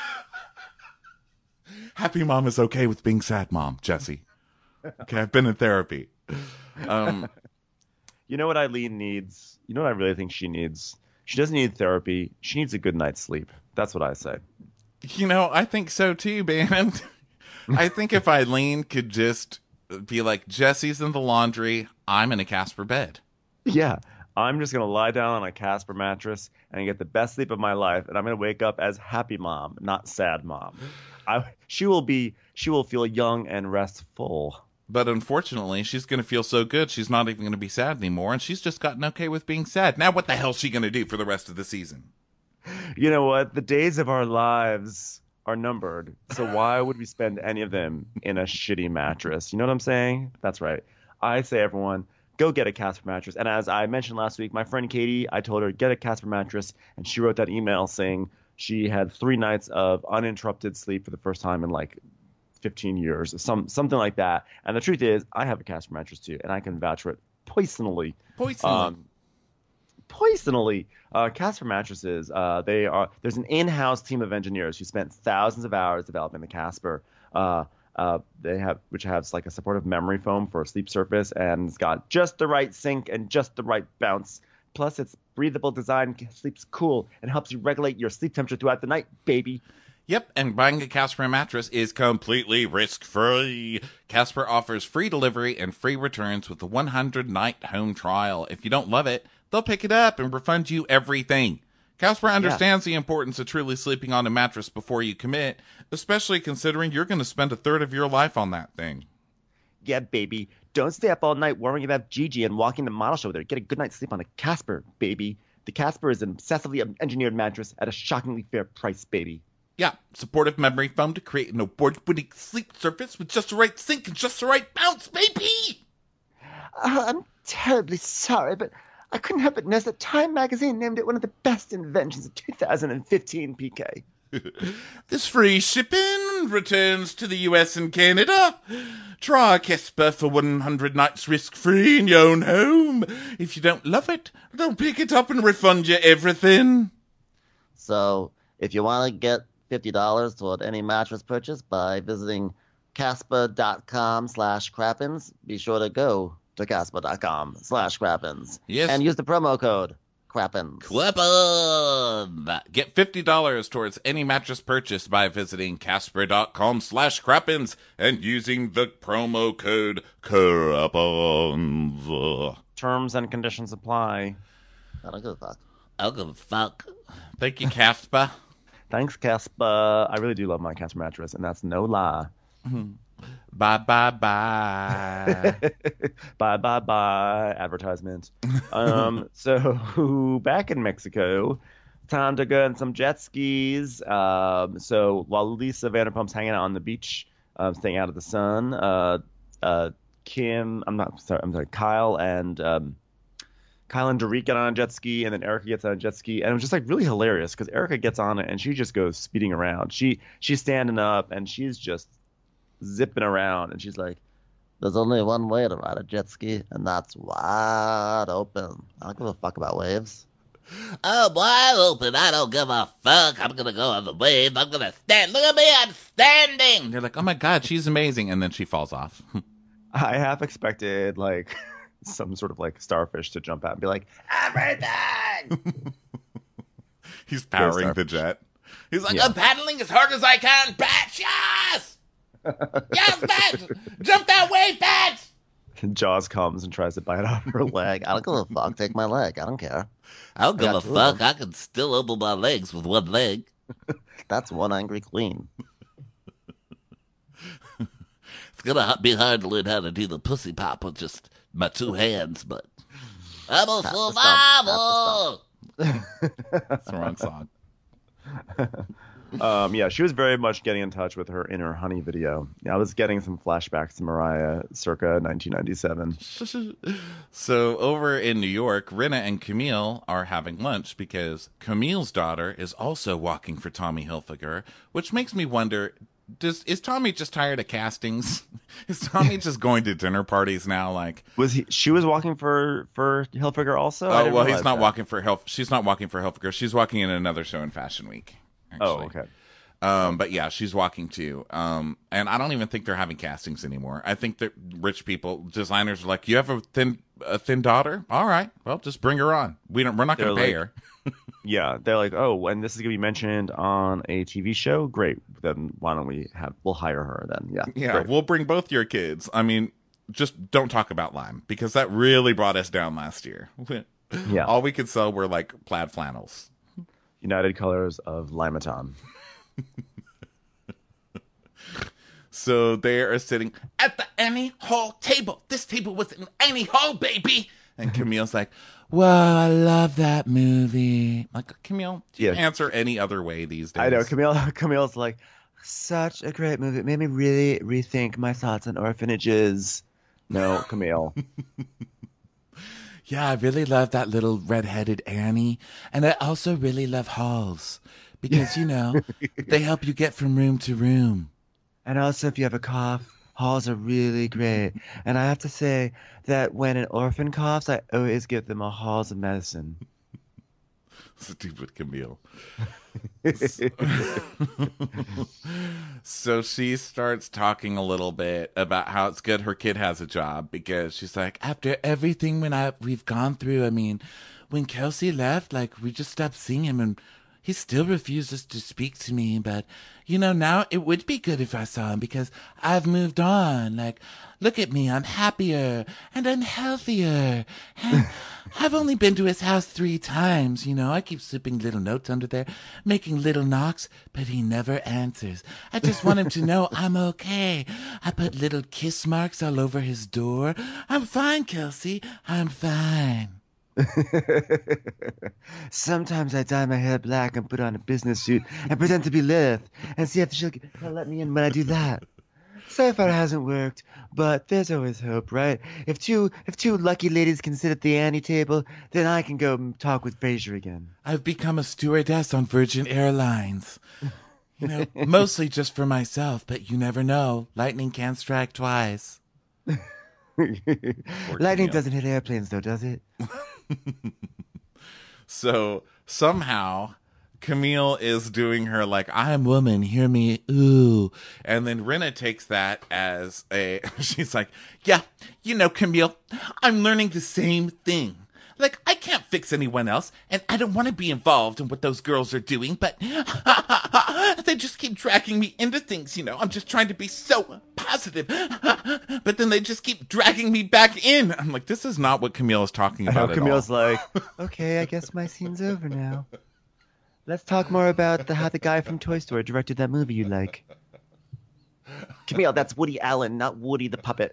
Happy mom is okay with being sad mom, Jesse. Okay, I've been in therapy. Um, You know what Eileen needs? You know what I really think she needs? She doesn't need therapy. She needs a good night's sleep. That's what I say. you know, I think so too, man. I think if Eileen could just be like, Jesse's in the laundry, I'm in a Casper bed. Yeah. I'm just going to lie down on a Casper mattress and get the best sleep of my life. And I'm going to wake up as happy mom, not sad mom. I, she will be, she will feel young and restful. But unfortunately, she's going to feel so good, she's not even going to be sad anymore, and she's just gotten okay with being sad. Now what the hell's she going to do for the rest of the season? You know what? The days of our lives are numbered. So why would we spend any of them in a shitty mattress? You know what I'm saying? That's right. I say, everyone, go get a Casper mattress. And as I mentioned last week, my friend Katie, I told her, get a Casper mattress. And she wrote that email saying she had three nights of uninterrupted sleep for the first time in like fifteen years, some something like that. And the truth is, I have a Casper mattress too, and I can vouch for it poisonally. Poison. Um, poisonally, uh, Casper mattresses. Uh, they are. There's an in-house team of engineers who spent thousands of hours developing the Casper. Uh, uh, they have, which has like a supportive memory foam for a sleep surface, and it's got just the right sink and just the right bounce. Plus, its breathable design sleeps cool and helps you regulate your sleep temperature throughout the night, baby. Yep, and buying a Casper mattress is completely risk-free. Casper offers free delivery and free returns with a one hundred night home trial. If you don't love it, they'll pick it up and refund you everything. Casper understands the importance of truly sleeping on a mattress before you commit, especially considering you're going to spend a third of your life on that thing. Yeah, baby. Don't stay up all night worrying about Gigi and walking the model show with her. Get a good night's sleep on a Casper, baby. The Casper is an obsessively engineered mattress at a shockingly fair price, baby. Yeah, supportive memory foam to create an award-winning sleep surface with just the right sink and just the right bounce, baby! Uh, I'm terribly sorry, but I couldn't help but notice that Time magazine named it one of the best inventions of two thousand fifteen, P K. This free shipping returns to the U S and Canada. Try Casper for one hundred nights risk-free in your own home. If you don't love it, they'll pick it up and refund you everything. So if you want to get fifty dollars toward any mattress purchase by visiting casper.com slash crappins, be sure to go to casper.com slash crappins. Yes. And use the promo code crappins. Weapon! Get fifty dollars towards any mattress purchase by visiting casper.com slash crappins and using the promo code crappins. Terms and conditions apply. I don't give a fuck. I don't give a fuck. Thank you, Casper. Thanks, Casper. I really do love my Casper mattress, and that's no lie. Bye, bye, bye. Bye, bye, bye. Advertisement. um, so back in Mexico, time to go on some jet skis. Um, so while Lisa Vanderpump's hanging out on the beach, um, staying out of the sun, uh, uh, Kim, I'm not sorry, I'm sorry, Kyle and um, Kyle and Dorit get on a jet ski, and then Erica gets on a jet ski, and it was just like really hilarious because Erica gets on it and she just goes speeding around. She she's standing up and she's just zipping around, and she's like, There's only one way to ride a jet ski, and that's wide open. I don't give a fuck about waves. I'm wide open. I don't give a fuck. I'm gonna go on the wave. I'm gonna stand. Look at me. I'm standing. They're like, oh my God, she's amazing. And then she falls off. I half expected like some sort of like starfish to jump out and be like, everything. He's powering the starfish. jet. He's like, Yeah. I'm paddling as hard as I can. Batch, yes! Yes, Batch! Jump that wave, Batch! Jaws comes and tries to bite off her leg. Leg. I don't give a fuck. Take my leg. I don't care. I don't give Yeah, a true. fuck. I can still open my legs with one leg. That's one angry queen. It's gonna ha- be hard to learn how to do the pussy pop with just my two hands, but I'm a Tap the stump, survivor. That's the wrong song. Um, yeah, she was very much getting in touch with her inner honey video. Yeah, I was getting some flashbacks to Mariah circa nineteen ninety-seven. So over in New York, Rinna and Camille are having lunch because Camille's daughter is also walking for Tommy Hilfiger, which makes me wonder, does is Tommy just tired of castings? Is Tommy just going to dinner parties now? Like, Was he? She was walking for for Hilfiger also. I oh didn't well, he's realize not that. walking for Hilf. She's not walking for Hilfiger. She's walking in another show in Fashion Week. Actually. Oh, okay. Um, but yeah, she's walking too. Um, and I don't even think they're having castings anymore. I think that rich people, designers are like, you have a thin, a thin daughter? All right. Well, just bring her on. We don't, we're not going to They're pay like- her. Yeah, they're like, oh, and this is gonna be mentioned on a T V show. Great. Then why don't we have? We'll hire her then. Yeah. Yeah. Great. We'll bring both your kids. I mean, just don't talk about Lime because that really brought us down last year. Yeah. All we could sell were like plaid flannels. United Colors of Limaton. So they are sitting at the Annie Hall table. This table was in Annie Hall, baby. And Camille's like, "Wow, I love that movie." Like, Camille, do you Yeah. answer any other way these days? I know. Camille. Camille's like, such a great movie. It made me really rethink my thoughts on orphanages. No, Camille. Yeah, I really love that little redheaded Annie. And I also really love halls because, you know, they help you get from room to room. And also, if you have a cough, halls are really great. And I have to say that when an orphan coughs, I always give them a halls of medicine. Stupid Camille. So she starts talking a little bit about how it's good her kid has a job because she's like, after everything when I we've gone through, I mean, when Kelsey left, like we just stopped seeing him and he still refuses to speak to me, but you know, now it would be good if I saw him because I've moved on. Like, look at me, I'm happier and I'm healthier. And I've only been to his house three times, you know. I keep slipping little notes under there, making little knocks, but he never answers. I just want him to know I'm okay. I put little kiss marks all over his door. I'm fine, Kelsey. I'm fine. Sometimes I dye my hair black and put on a business suit and pretend to be Lilith and see if she'll she'll let me in when I do that. So far it hasn't worked, but there's always hope, right? If two if two lucky ladies can sit at the Annie table, then I can go and talk with Frasier again. I've become a stewardess on Virgin Airlines. You know, mostly just for myself, but you never know. Lightning can't strike twice. Lightning doesn't hit airplanes, though, does it? So somehow Camille is doing her like, I'm woman, hear me, ooh. And then Rinna takes that as a, she's like, yeah, you know, Camille, I'm learning the same thing. Like, I can't fix anyone else, and I don't want to be involved in what those girls are doing, but they just keep dragging me into things, you know. I'm just trying to be so positive, but then they just keep dragging me back in. I'm like, this is not what Camille is talking I about know at Camille's all. like, okay, I guess my scene's over now. Let's talk more about the, how the guy from Toy Story directed that movie you like. Camille, that's Woody Allen, not Woody the puppet.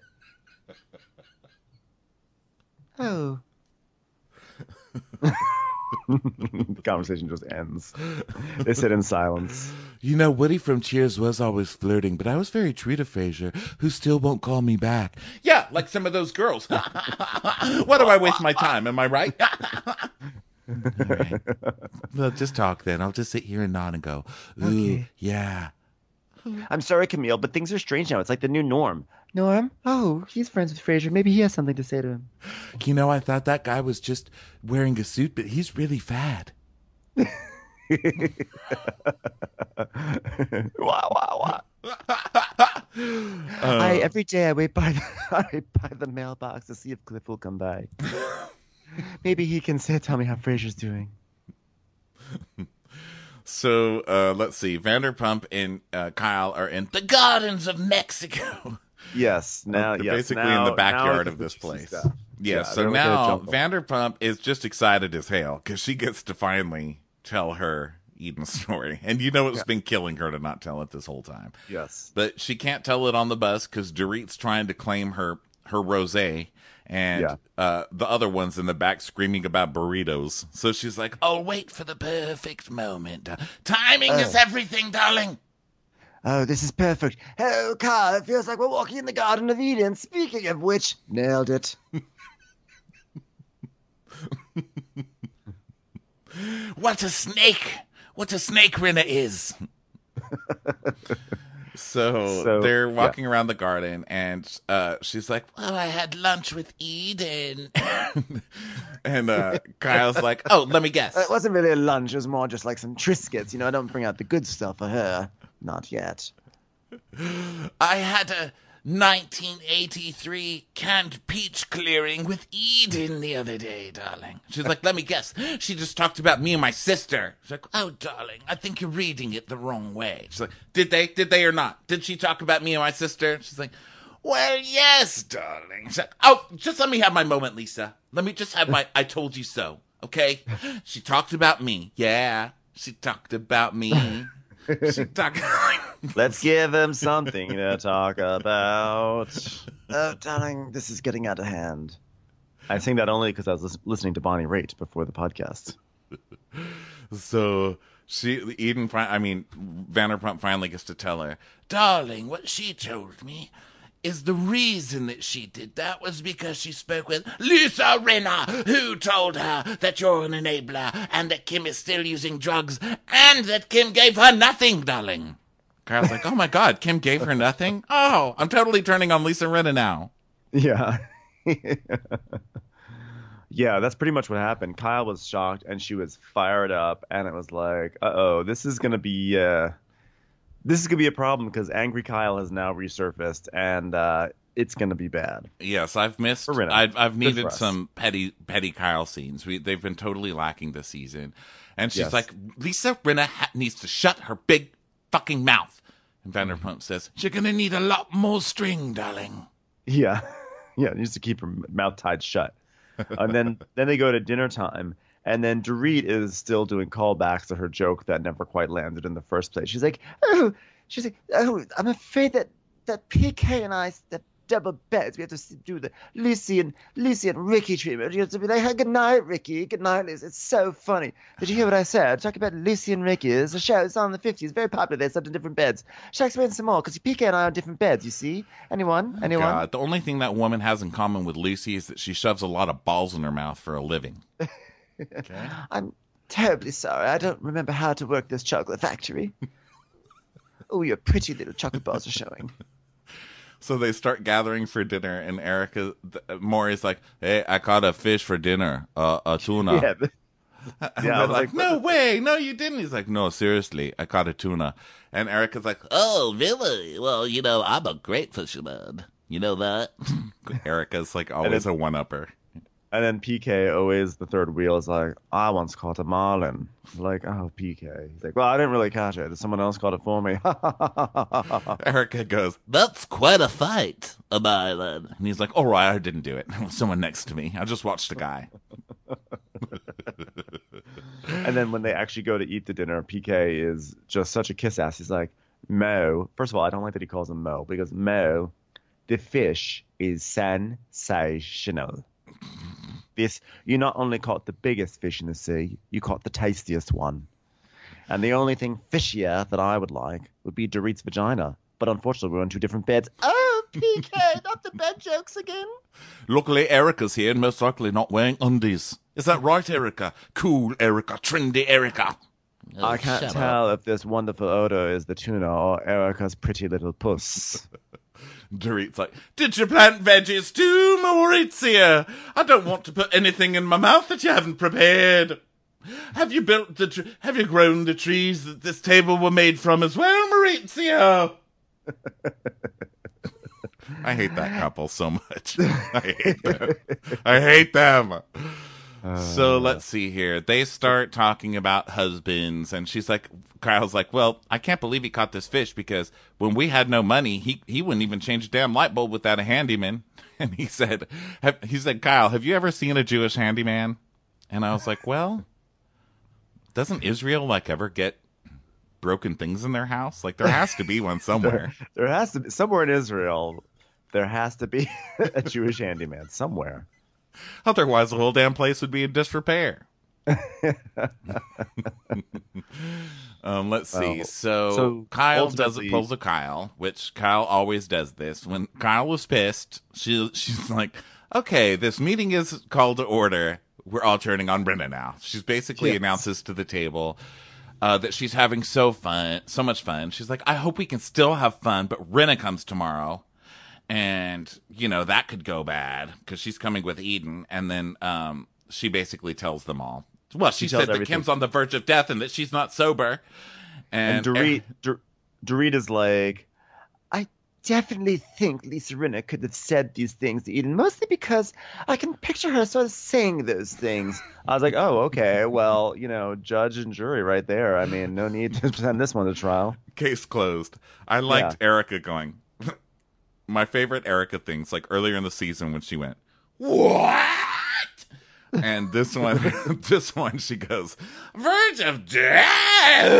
Oh. The conversation just ends. They sit in silence. You know, Woody from Cheers was always flirting, but I was very true to Frasier, who still won't call me back. Yeah, like some of those girls. Why do I waste my time? Am I right? All right. Well, just talk then. I'll just sit here and nod and go, ooh, Okay. yeah. I'm sorry, Camille, but things are strange now. It's like the new Norm. Norm? Oh, he's friends with Frasier. Maybe he has something to say to him. You know, I thought that guy was just wearing a suit, but he's really fat. Wow, wow, wow. I, every day I wait by the, I wait by the mailbox to see if Cliff will come by. Maybe he can say, tell me how Frasier's doing. So, uh, let's see. Vanderpump and uh, Kyle are in The gardens of Mexico. Yes, now, They're yes, basically now- in the now backyard it's of this juicy place. stuff. Yeah, Yeah, so they're looking at now Jungle. Vanderpump is just excited as hell because she gets to finally tell her Eden's story. And you know it's been killing her to not tell it this whole time. Yes. But she can't tell it on the bus because Dorit's trying to claim her, her rosé. And Yeah. uh, the other one's in the back screaming about burritos. So she's like, oh, I'll wait for the perfect moment. Timing is everything, darling. Oh, this is perfect. Oh, Carl, it feels like we're walking in the Garden of Eden. Speaking of which, nailed it. What a snake. What a snake Rinna is. So, So, they're yeah. walking around the garden, and uh, she's like, Well, I had lunch with Eden. and uh, Kyle's like, oh, let me guess. It wasn't really a lunch. It was more just like some Triscuits. You know, I don't bring out the good stuff for her. Not yet. I had a nineteen eighty-three canned peach clearing with Eden the other day, darling. She's like, let me guess. She just talked about me and my sister. She's like, oh, darling, I think you're reading it the wrong way. She's like, did they? Did they or not? Did she talk about me and my sister? She's like, Well, yes, darling. she's like, oh, just let me have my moment, Lisa. Let me just have my I told you so, okay? She talked about me. Yeah, she talked about me. She talked. Let's give him something to talk about. Oh, darling, this is getting out of hand. I sing that only because I was lis- listening to Bonnie Raitt before the podcast. So she, Eden, fi- I mean, Vanderpump finally gets to tell her, Darling, what she told me is the reason that she did that was because she spoke with Lisa Rinna, who told her that you're an enabler and that Kim is still using drugs and that Kim gave her nothing, darling. Kyle's like, oh my God, Kim gave her nothing? Oh, I'm totally turning on Lisa Rinna now. Yeah. Yeah, that's pretty much what happened. Kyle was shocked and she was fired up, and it was like, uh-oh, this is going to be uh, this is going to be a problem because Angry Kyle has now resurfaced, and uh, it's going to be bad. Yes, I've missed. For Rinna. I've I've Good needed for us. some petty petty Kyle scenes. We they've been totally lacking this season, and she's Yes. like, Lisa Rinna ha- needs to shut her big fucking mouth. And Vanderpump says, You're gonna need a lot more string, darling. Yeah. Yeah, needs to keep her mouth tied shut. And then then they go to dinner time, and then Dorit is still doing callbacks to her joke that never quite landed in the first place. She's like, oh, she's like, oh, I'm afraid that that P K and I, that double beds. We have to s- do the Lucy and Lucy and Ricky treatment. You have to be like, hey, good night, Ricky. Good night, Lucy. It's so funny. Did you hear what I said? Talk about Lucy and Ricky. It's a show. It's on in the fifties. Very popular. They slept in different beds. Shall I explain some more? Because P K and I are on different beds, you see? Anyone? Anyone? God, the only thing that woman has in common with Lucy is that she shoves a lot of balls in her mouth for a living. Okay. I'm terribly sorry. I don't remember how to work this chocolate factory. Oh, your pretty little chocolate balls are showing. So they start gathering for dinner, and Erica, th- Maury's like, hey, I caught a fish for dinner, uh, a tuna. Yeah, but- And Yeah, I they're was like, like, no way, no, you didn't. He's like, no, seriously, I caught a tuna. And Erica's like, Oh, really? Well, you know, I'm a great fisherman. You know that? Erica's like always then- a one-upper. And then P K, always the third wheel, is like, I once caught a marlin. Like, oh, P K. He's like, well, I didn't really catch it. Someone else caught it for me. Erica goes, That's quite a fight, a marlin. and he's like, all right, I didn't do it. It was someone next to me. I just watched a guy. And then when they actually go to eat the dinner, P K is just such a kiss ass. He's like, Mo. First of all, I don't like that he calls him Mo, because Mo, the fish is sensational. This, you not only caught the biggest fish in the sea, you caught the tastiest one. And the only thing fishier that I would like would be Dorit's vagina. But unfortunately, we're on two different beds. Oh, P K, not the bed jokes again. Luckily, Erica's here and most likely not wearing undies. Is that right, Erica? Cool, Erica. Trendy, Erica. Oh, I can't shut tell up. if this wonderful odor is the tuna or Erica's pretty little puss. Dorit's like, did you plant veggies too, Maurizia? I don't want to put anything in my mouth that you haven't prepared. Have you built the, tr- have you grown the trees that this table were made from as well, Maurizio? I hate that couple so much. I hate them. I hate them. So let's see here. They start talking about husbands, and she's like, Kyle's like, well, I can't believe he caught this fish because when we had no money, he, he wouldn't even change a damn light bulb without a handyman. And he said, have, he said, Kyle, have you ever seen a Jewish handyman? And I was like, well, doesn't Israel like ever get broken things in their house? Like there has to be one somewhere. There has to be, somewhere in Israel, there has to be a Jewish handyman somewhere. Otherwise, the whole damn place would be in disrepair. um, let's see. Well, so, so Kyle does ultimately- it, pulls a Kyle, which Kyle always does this. When Kyle was pissed, she she's like, "Okay, this meeting is called to order. We're all turning on Brenda now." She's basically Yes. announces to the table uh, that she's having so fun, so much fun. She's like, "I hope we can still have fun, but Rena comes tomorrow." And, you know, that could go bad because she's coming with Eden. And then um, she basically tells them all. Well, she, She tells said that everything. Kim's on the verge of death and that she's not sober. And And, Dorit, Dor- Dorit is like, I definitely think Lisa Rinna could have said these things to Eden, mostly because I can picture her sort of saying those things. I was like, oh, okay, well, you know, judge and jury right there. I mean, no need to send this one to trial. case closed. I liked Erica going. My favorite Erica things, like earlier in the season when she went, what? And this one, this one, she goes, verge of death.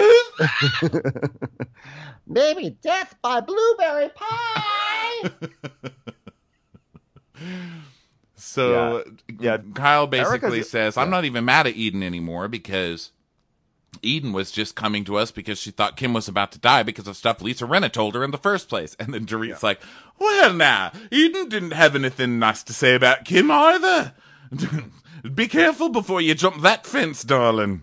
Maybe death by blueberry pie. So Yeah. Kyle basically Erica's- says, I'm yeah. not even mad at Eden anymore because Eden was just coming to us because she thought Kim was about to die because of stuff Lisa Rinna told her in the first place. And then Dorit's like, well, now, Eden didn't have anything nice to say about Kim either. Be careful before you jump that fence, darling.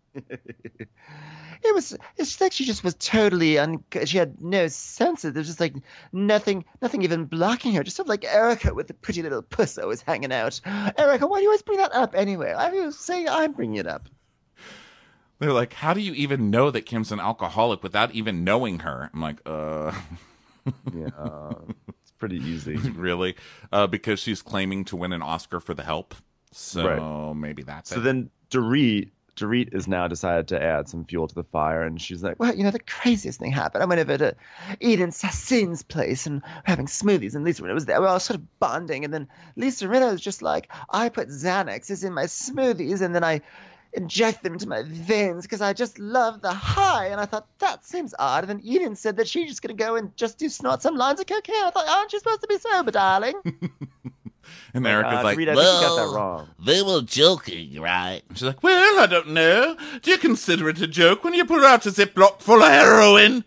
It was, it's like she just was totally, un- she had no sense of, there's just like nothing, nothing even blocking her. Just sort of like Erica with the pretty little puss always hanging out. Erica, why do you always bring that up anyway? Why do you say I'm bringing it up? They're like, how do you even know that Kim's an alcoholic without even knowing her? I'm like, uh, Yeah, uh, it's pretty easy. really? Uh, because she's claiming to win an Oscar for The Help. So Right. maybe that's So it. then Dorit, Dorit is now decided to add some fuel to the fire, and she's like, well, you know, the craziest thing happened. I went over to Eden Sassoon's place and we're having smoothies, and Lisa Rinna was there. We were all sort of bonding, and then Lisa Rinna was just like, I put Xanaxes in my smoothies, and then I inject them into my veins because I just love the high. And I thought, that seems odd. And then Eden said that she's just going to go and just do snort some lines of cocaine. I thought, aren't you supposed to be sober, darling? And Erica's uh, like, Rita, I think you got well, that wrong. they were joking, right? she's like, well, I don't know. Do you consider it a joke when you pull out a Ziploc full of heroin?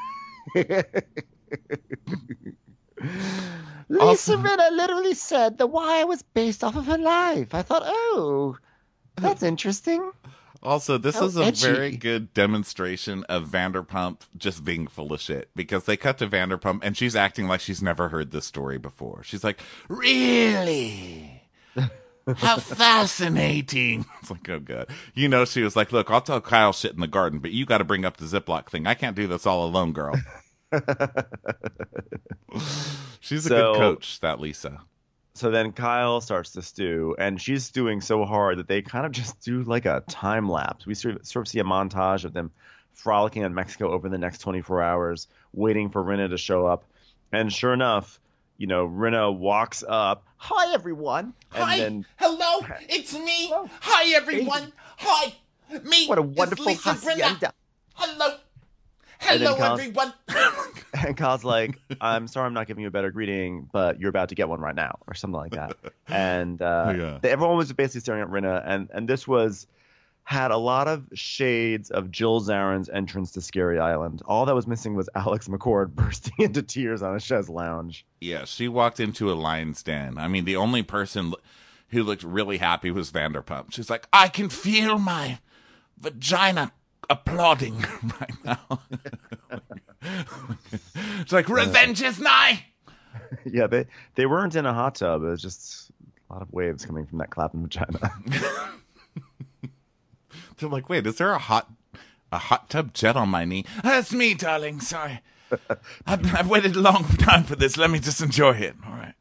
Lisa Also- Rinna literally said The Wire was based off of her life. I thought, oh, that's interesting. Also, this How is a edgy. very good demonstration of Vanderpump just being full of shit, because they cut to Vanderpump and she's acting like she's never heard this story before. She's like, really? How fascinating. It's like, oh, God. You know, she was like, look, I'll tell Kyle shit in the garden, but you got to bring up the Ziploc thing. I can't do this all alone, girl. She's a So- good coach, that Lisa. So then Kyle starts to stew, and she's stewing so hard that they kind of just do like a time lapse. We sort of, sort of see a montage of them frolicking in Mexico over the next twenty-four hours, waiting for Rinna to show up. And sure enough, you know, Rinna walks up. Hi, everyone. And Hi, then hello, it's me. Hello. Hi, everyone. Hi, me. what a it's wonderful Lisa Brenna. hacienda. Hello, And then hello, Kyle's- everyone. And Kyle's like, I'm sorry I'm not giving you a better greeting, but you're about to get one right now, or something like that. And uh, Yeah. they- everyone was basically staring at Rinna, and, and this was had a lot of shades of Jill Zarin's entrance to Scary Island. All that was missing was Alex McCord bursting into tears on a chaise lounge. Yeah, she walked into a lion's den. I mean, the only person l- who looked really happy was Vanderpump. She's like, I can feel my vagina applauding right now. It's like, revenge is nigh. Yeah, they, they weren't in a hot tub. It was just a lot of waves coming from that clapping vagina. They're like, wait, is there a hot a hot tub jet on my knee? That's me, darling. Sorry. I've, I've waited a long time for this. Let me just enjoy it. All right.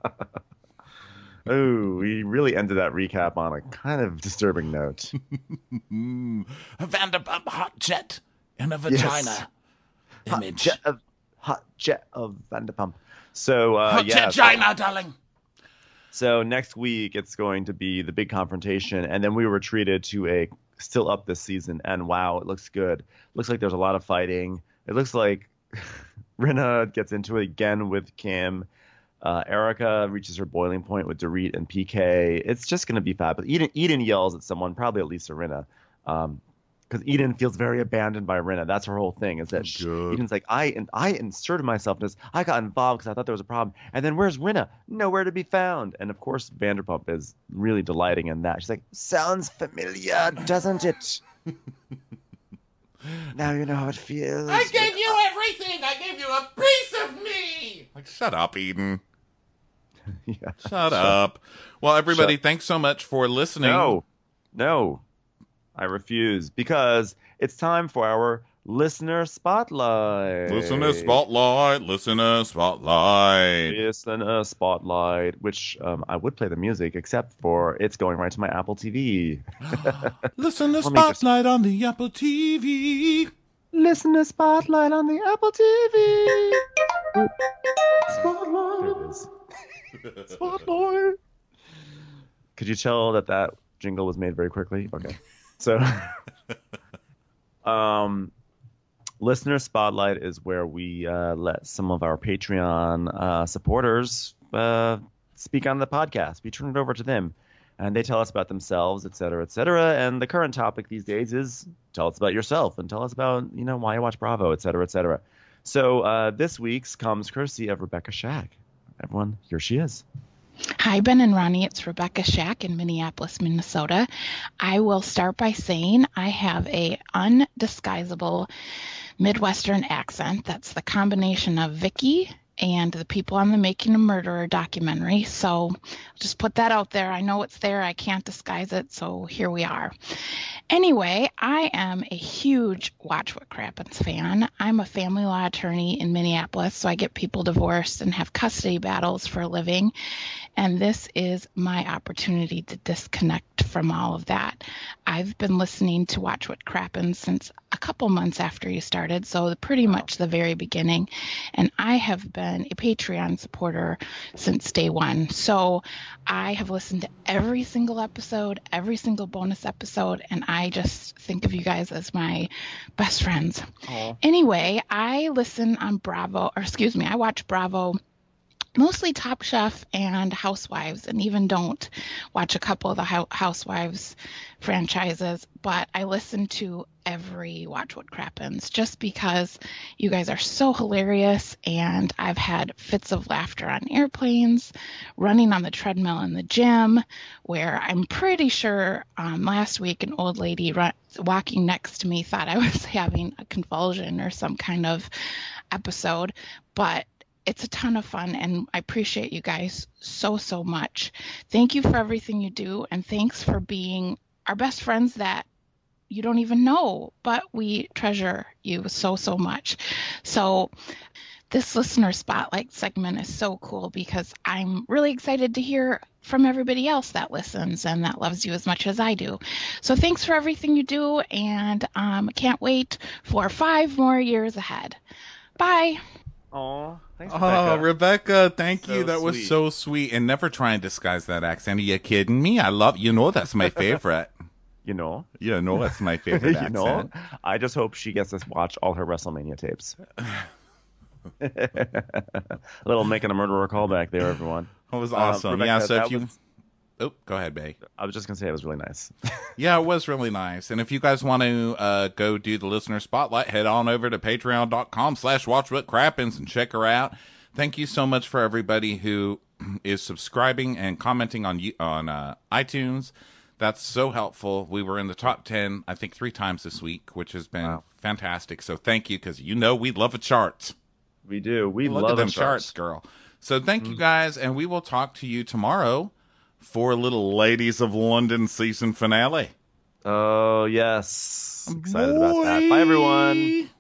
Oh, we really ended that recap on a kind of disturbing note. Mm, a Vanderpump hot jet and a vagina Hot image. jet of hot jet of Vanderpump. So uh, hot yeah, jet so- vagina, darling. So next week it's going to be the big confrontation, and then we were treated to a still up this season, and wow, it looks good. Looks like there's a lot of fighting. It looks like Rinna gets into it again with Kim. Uh, Erica reaches her boiling point with Dorit and P K. It's just going to be fabulous. Eden, Eden yells at someone, probably at Lisa Rinna, because Eden feels very abandoned by Rinna. That's her whole thing, is that she, good. Eden's like, I and I inserted myself in this. I got involved because I thought there was a problem. And then where's Rinna? Nowhere to be found. And of course, Vanderpump is really delighting in that. She's like, sounds familiar, doesn't it? Now you know how it feels. I gave you everything. I gave you a piece of me. Like, shut up, Eden. Yeah. Shut up. Well, everybody, Shut- thanks so much for listening. No, no, I refuse, because it's time for our listener spotlight. Listener spotlight. Listener spotlight. Listener spotlight, which um, I would play the music, except for it's going right to my Apple T V. Listener Let me just- spotlight on the Apple T V. Listener spotlight on the Apple T V. Spotlight. There it is. Spotlight. Could you tell that that jingle was made very quickly? Okay. So, um, listener spotlight is where we uh, let some of our Patreon uh, supporters uh, speak on the podcast. We turn it over to them, and they tell us about themselves, et cetera, et cetera. And the current topic these days is tell us about yourself and tell us about, you know, why you watch Bravo, et cetera, et cetera. So uh, this week's comes courtesy of Rebecca Shack. Everyone, here she is. Hi, Ben and Ronnie. It's Rebecca Shack in Minneapolis, Minnesota. I will start by saying I have a undisguisable Midwestern accent. That's the combination of Vicky and the people on the Making a Murderer documentary. So just put that out there. I know it's there. I can't disguise it. So here we are. Anyway, I am a huge Watch What Crappens fan. I'm a family law attorney in Minneapolis, so I get people divorced and have custody battles for a living. and this is my opportunity to disconnect from all of that. I've been listening to Watch What Crappens since a couple months after you started, so pretty much the very beginning, and I have been a Patreon supporter since day one. So I have listened to every single episode, every single bonus episode, and I just think of you guys as my best friends. Aww. Anyway, I listen on Bravo, or excuse me, I watch Bravo, mostly Top Chef and Housewives, and even don't watch a couple of the Housewives franchises, but I listen to every Watch What Crappens just because you guys are so hilarious, and I've had fits of laughter on airplanes, running on the treadmill in the gym, where I'm pretty sure um, last week an old lady run, walking next to me thought I was having a convulsion or some kind of episode, but it's a ton of fun, and I appreciate you guys so, so much. Thank you for everything you do, and thanks for being our best friends that you don't even know, but we treasure you so, so much. So this listener spotlight segment is so cool because I'm really excited to hear from everybody else that listens and that loves you as much as I do. So thanks for everything you do, and um, can't wait for five more years ahead. Bye. Aw, thanks, Oh, Rebecca. Rebecca, thank So you. That was sweet. so sweet. And never try and disguise that accent. Are you kidding me? I love, you know, that's my favorite. You know, You know, that's my favorite you accent. know. I just hope she gets to watch all her WrestleMania tapes. A little making a murderer callback there, everyone. That was Uh, awesome. yeah, Rebecca, so if that you... was- Oh, go ahead, Bay. I was just gonna say it was really nice. Yeah, it was really nice. And if you guys want to uh, go do the listener spotlight, head on over to patreon.com slash watch what crappens and check her out. Thank you so much for everybody who is subscribing and commenting on on uh, iTunes. That's so helpful. We were in the top ten, I think, three times this week, which has been Wow. fantastic. So thank you, because you know we love a chart. We do. We Look love at them a charts, chart. girl. So thank you guys, and we will talk to you tomorrow for Little Ladies of London season finale. Oh yes, excited about that. Bye, everyone. Boy.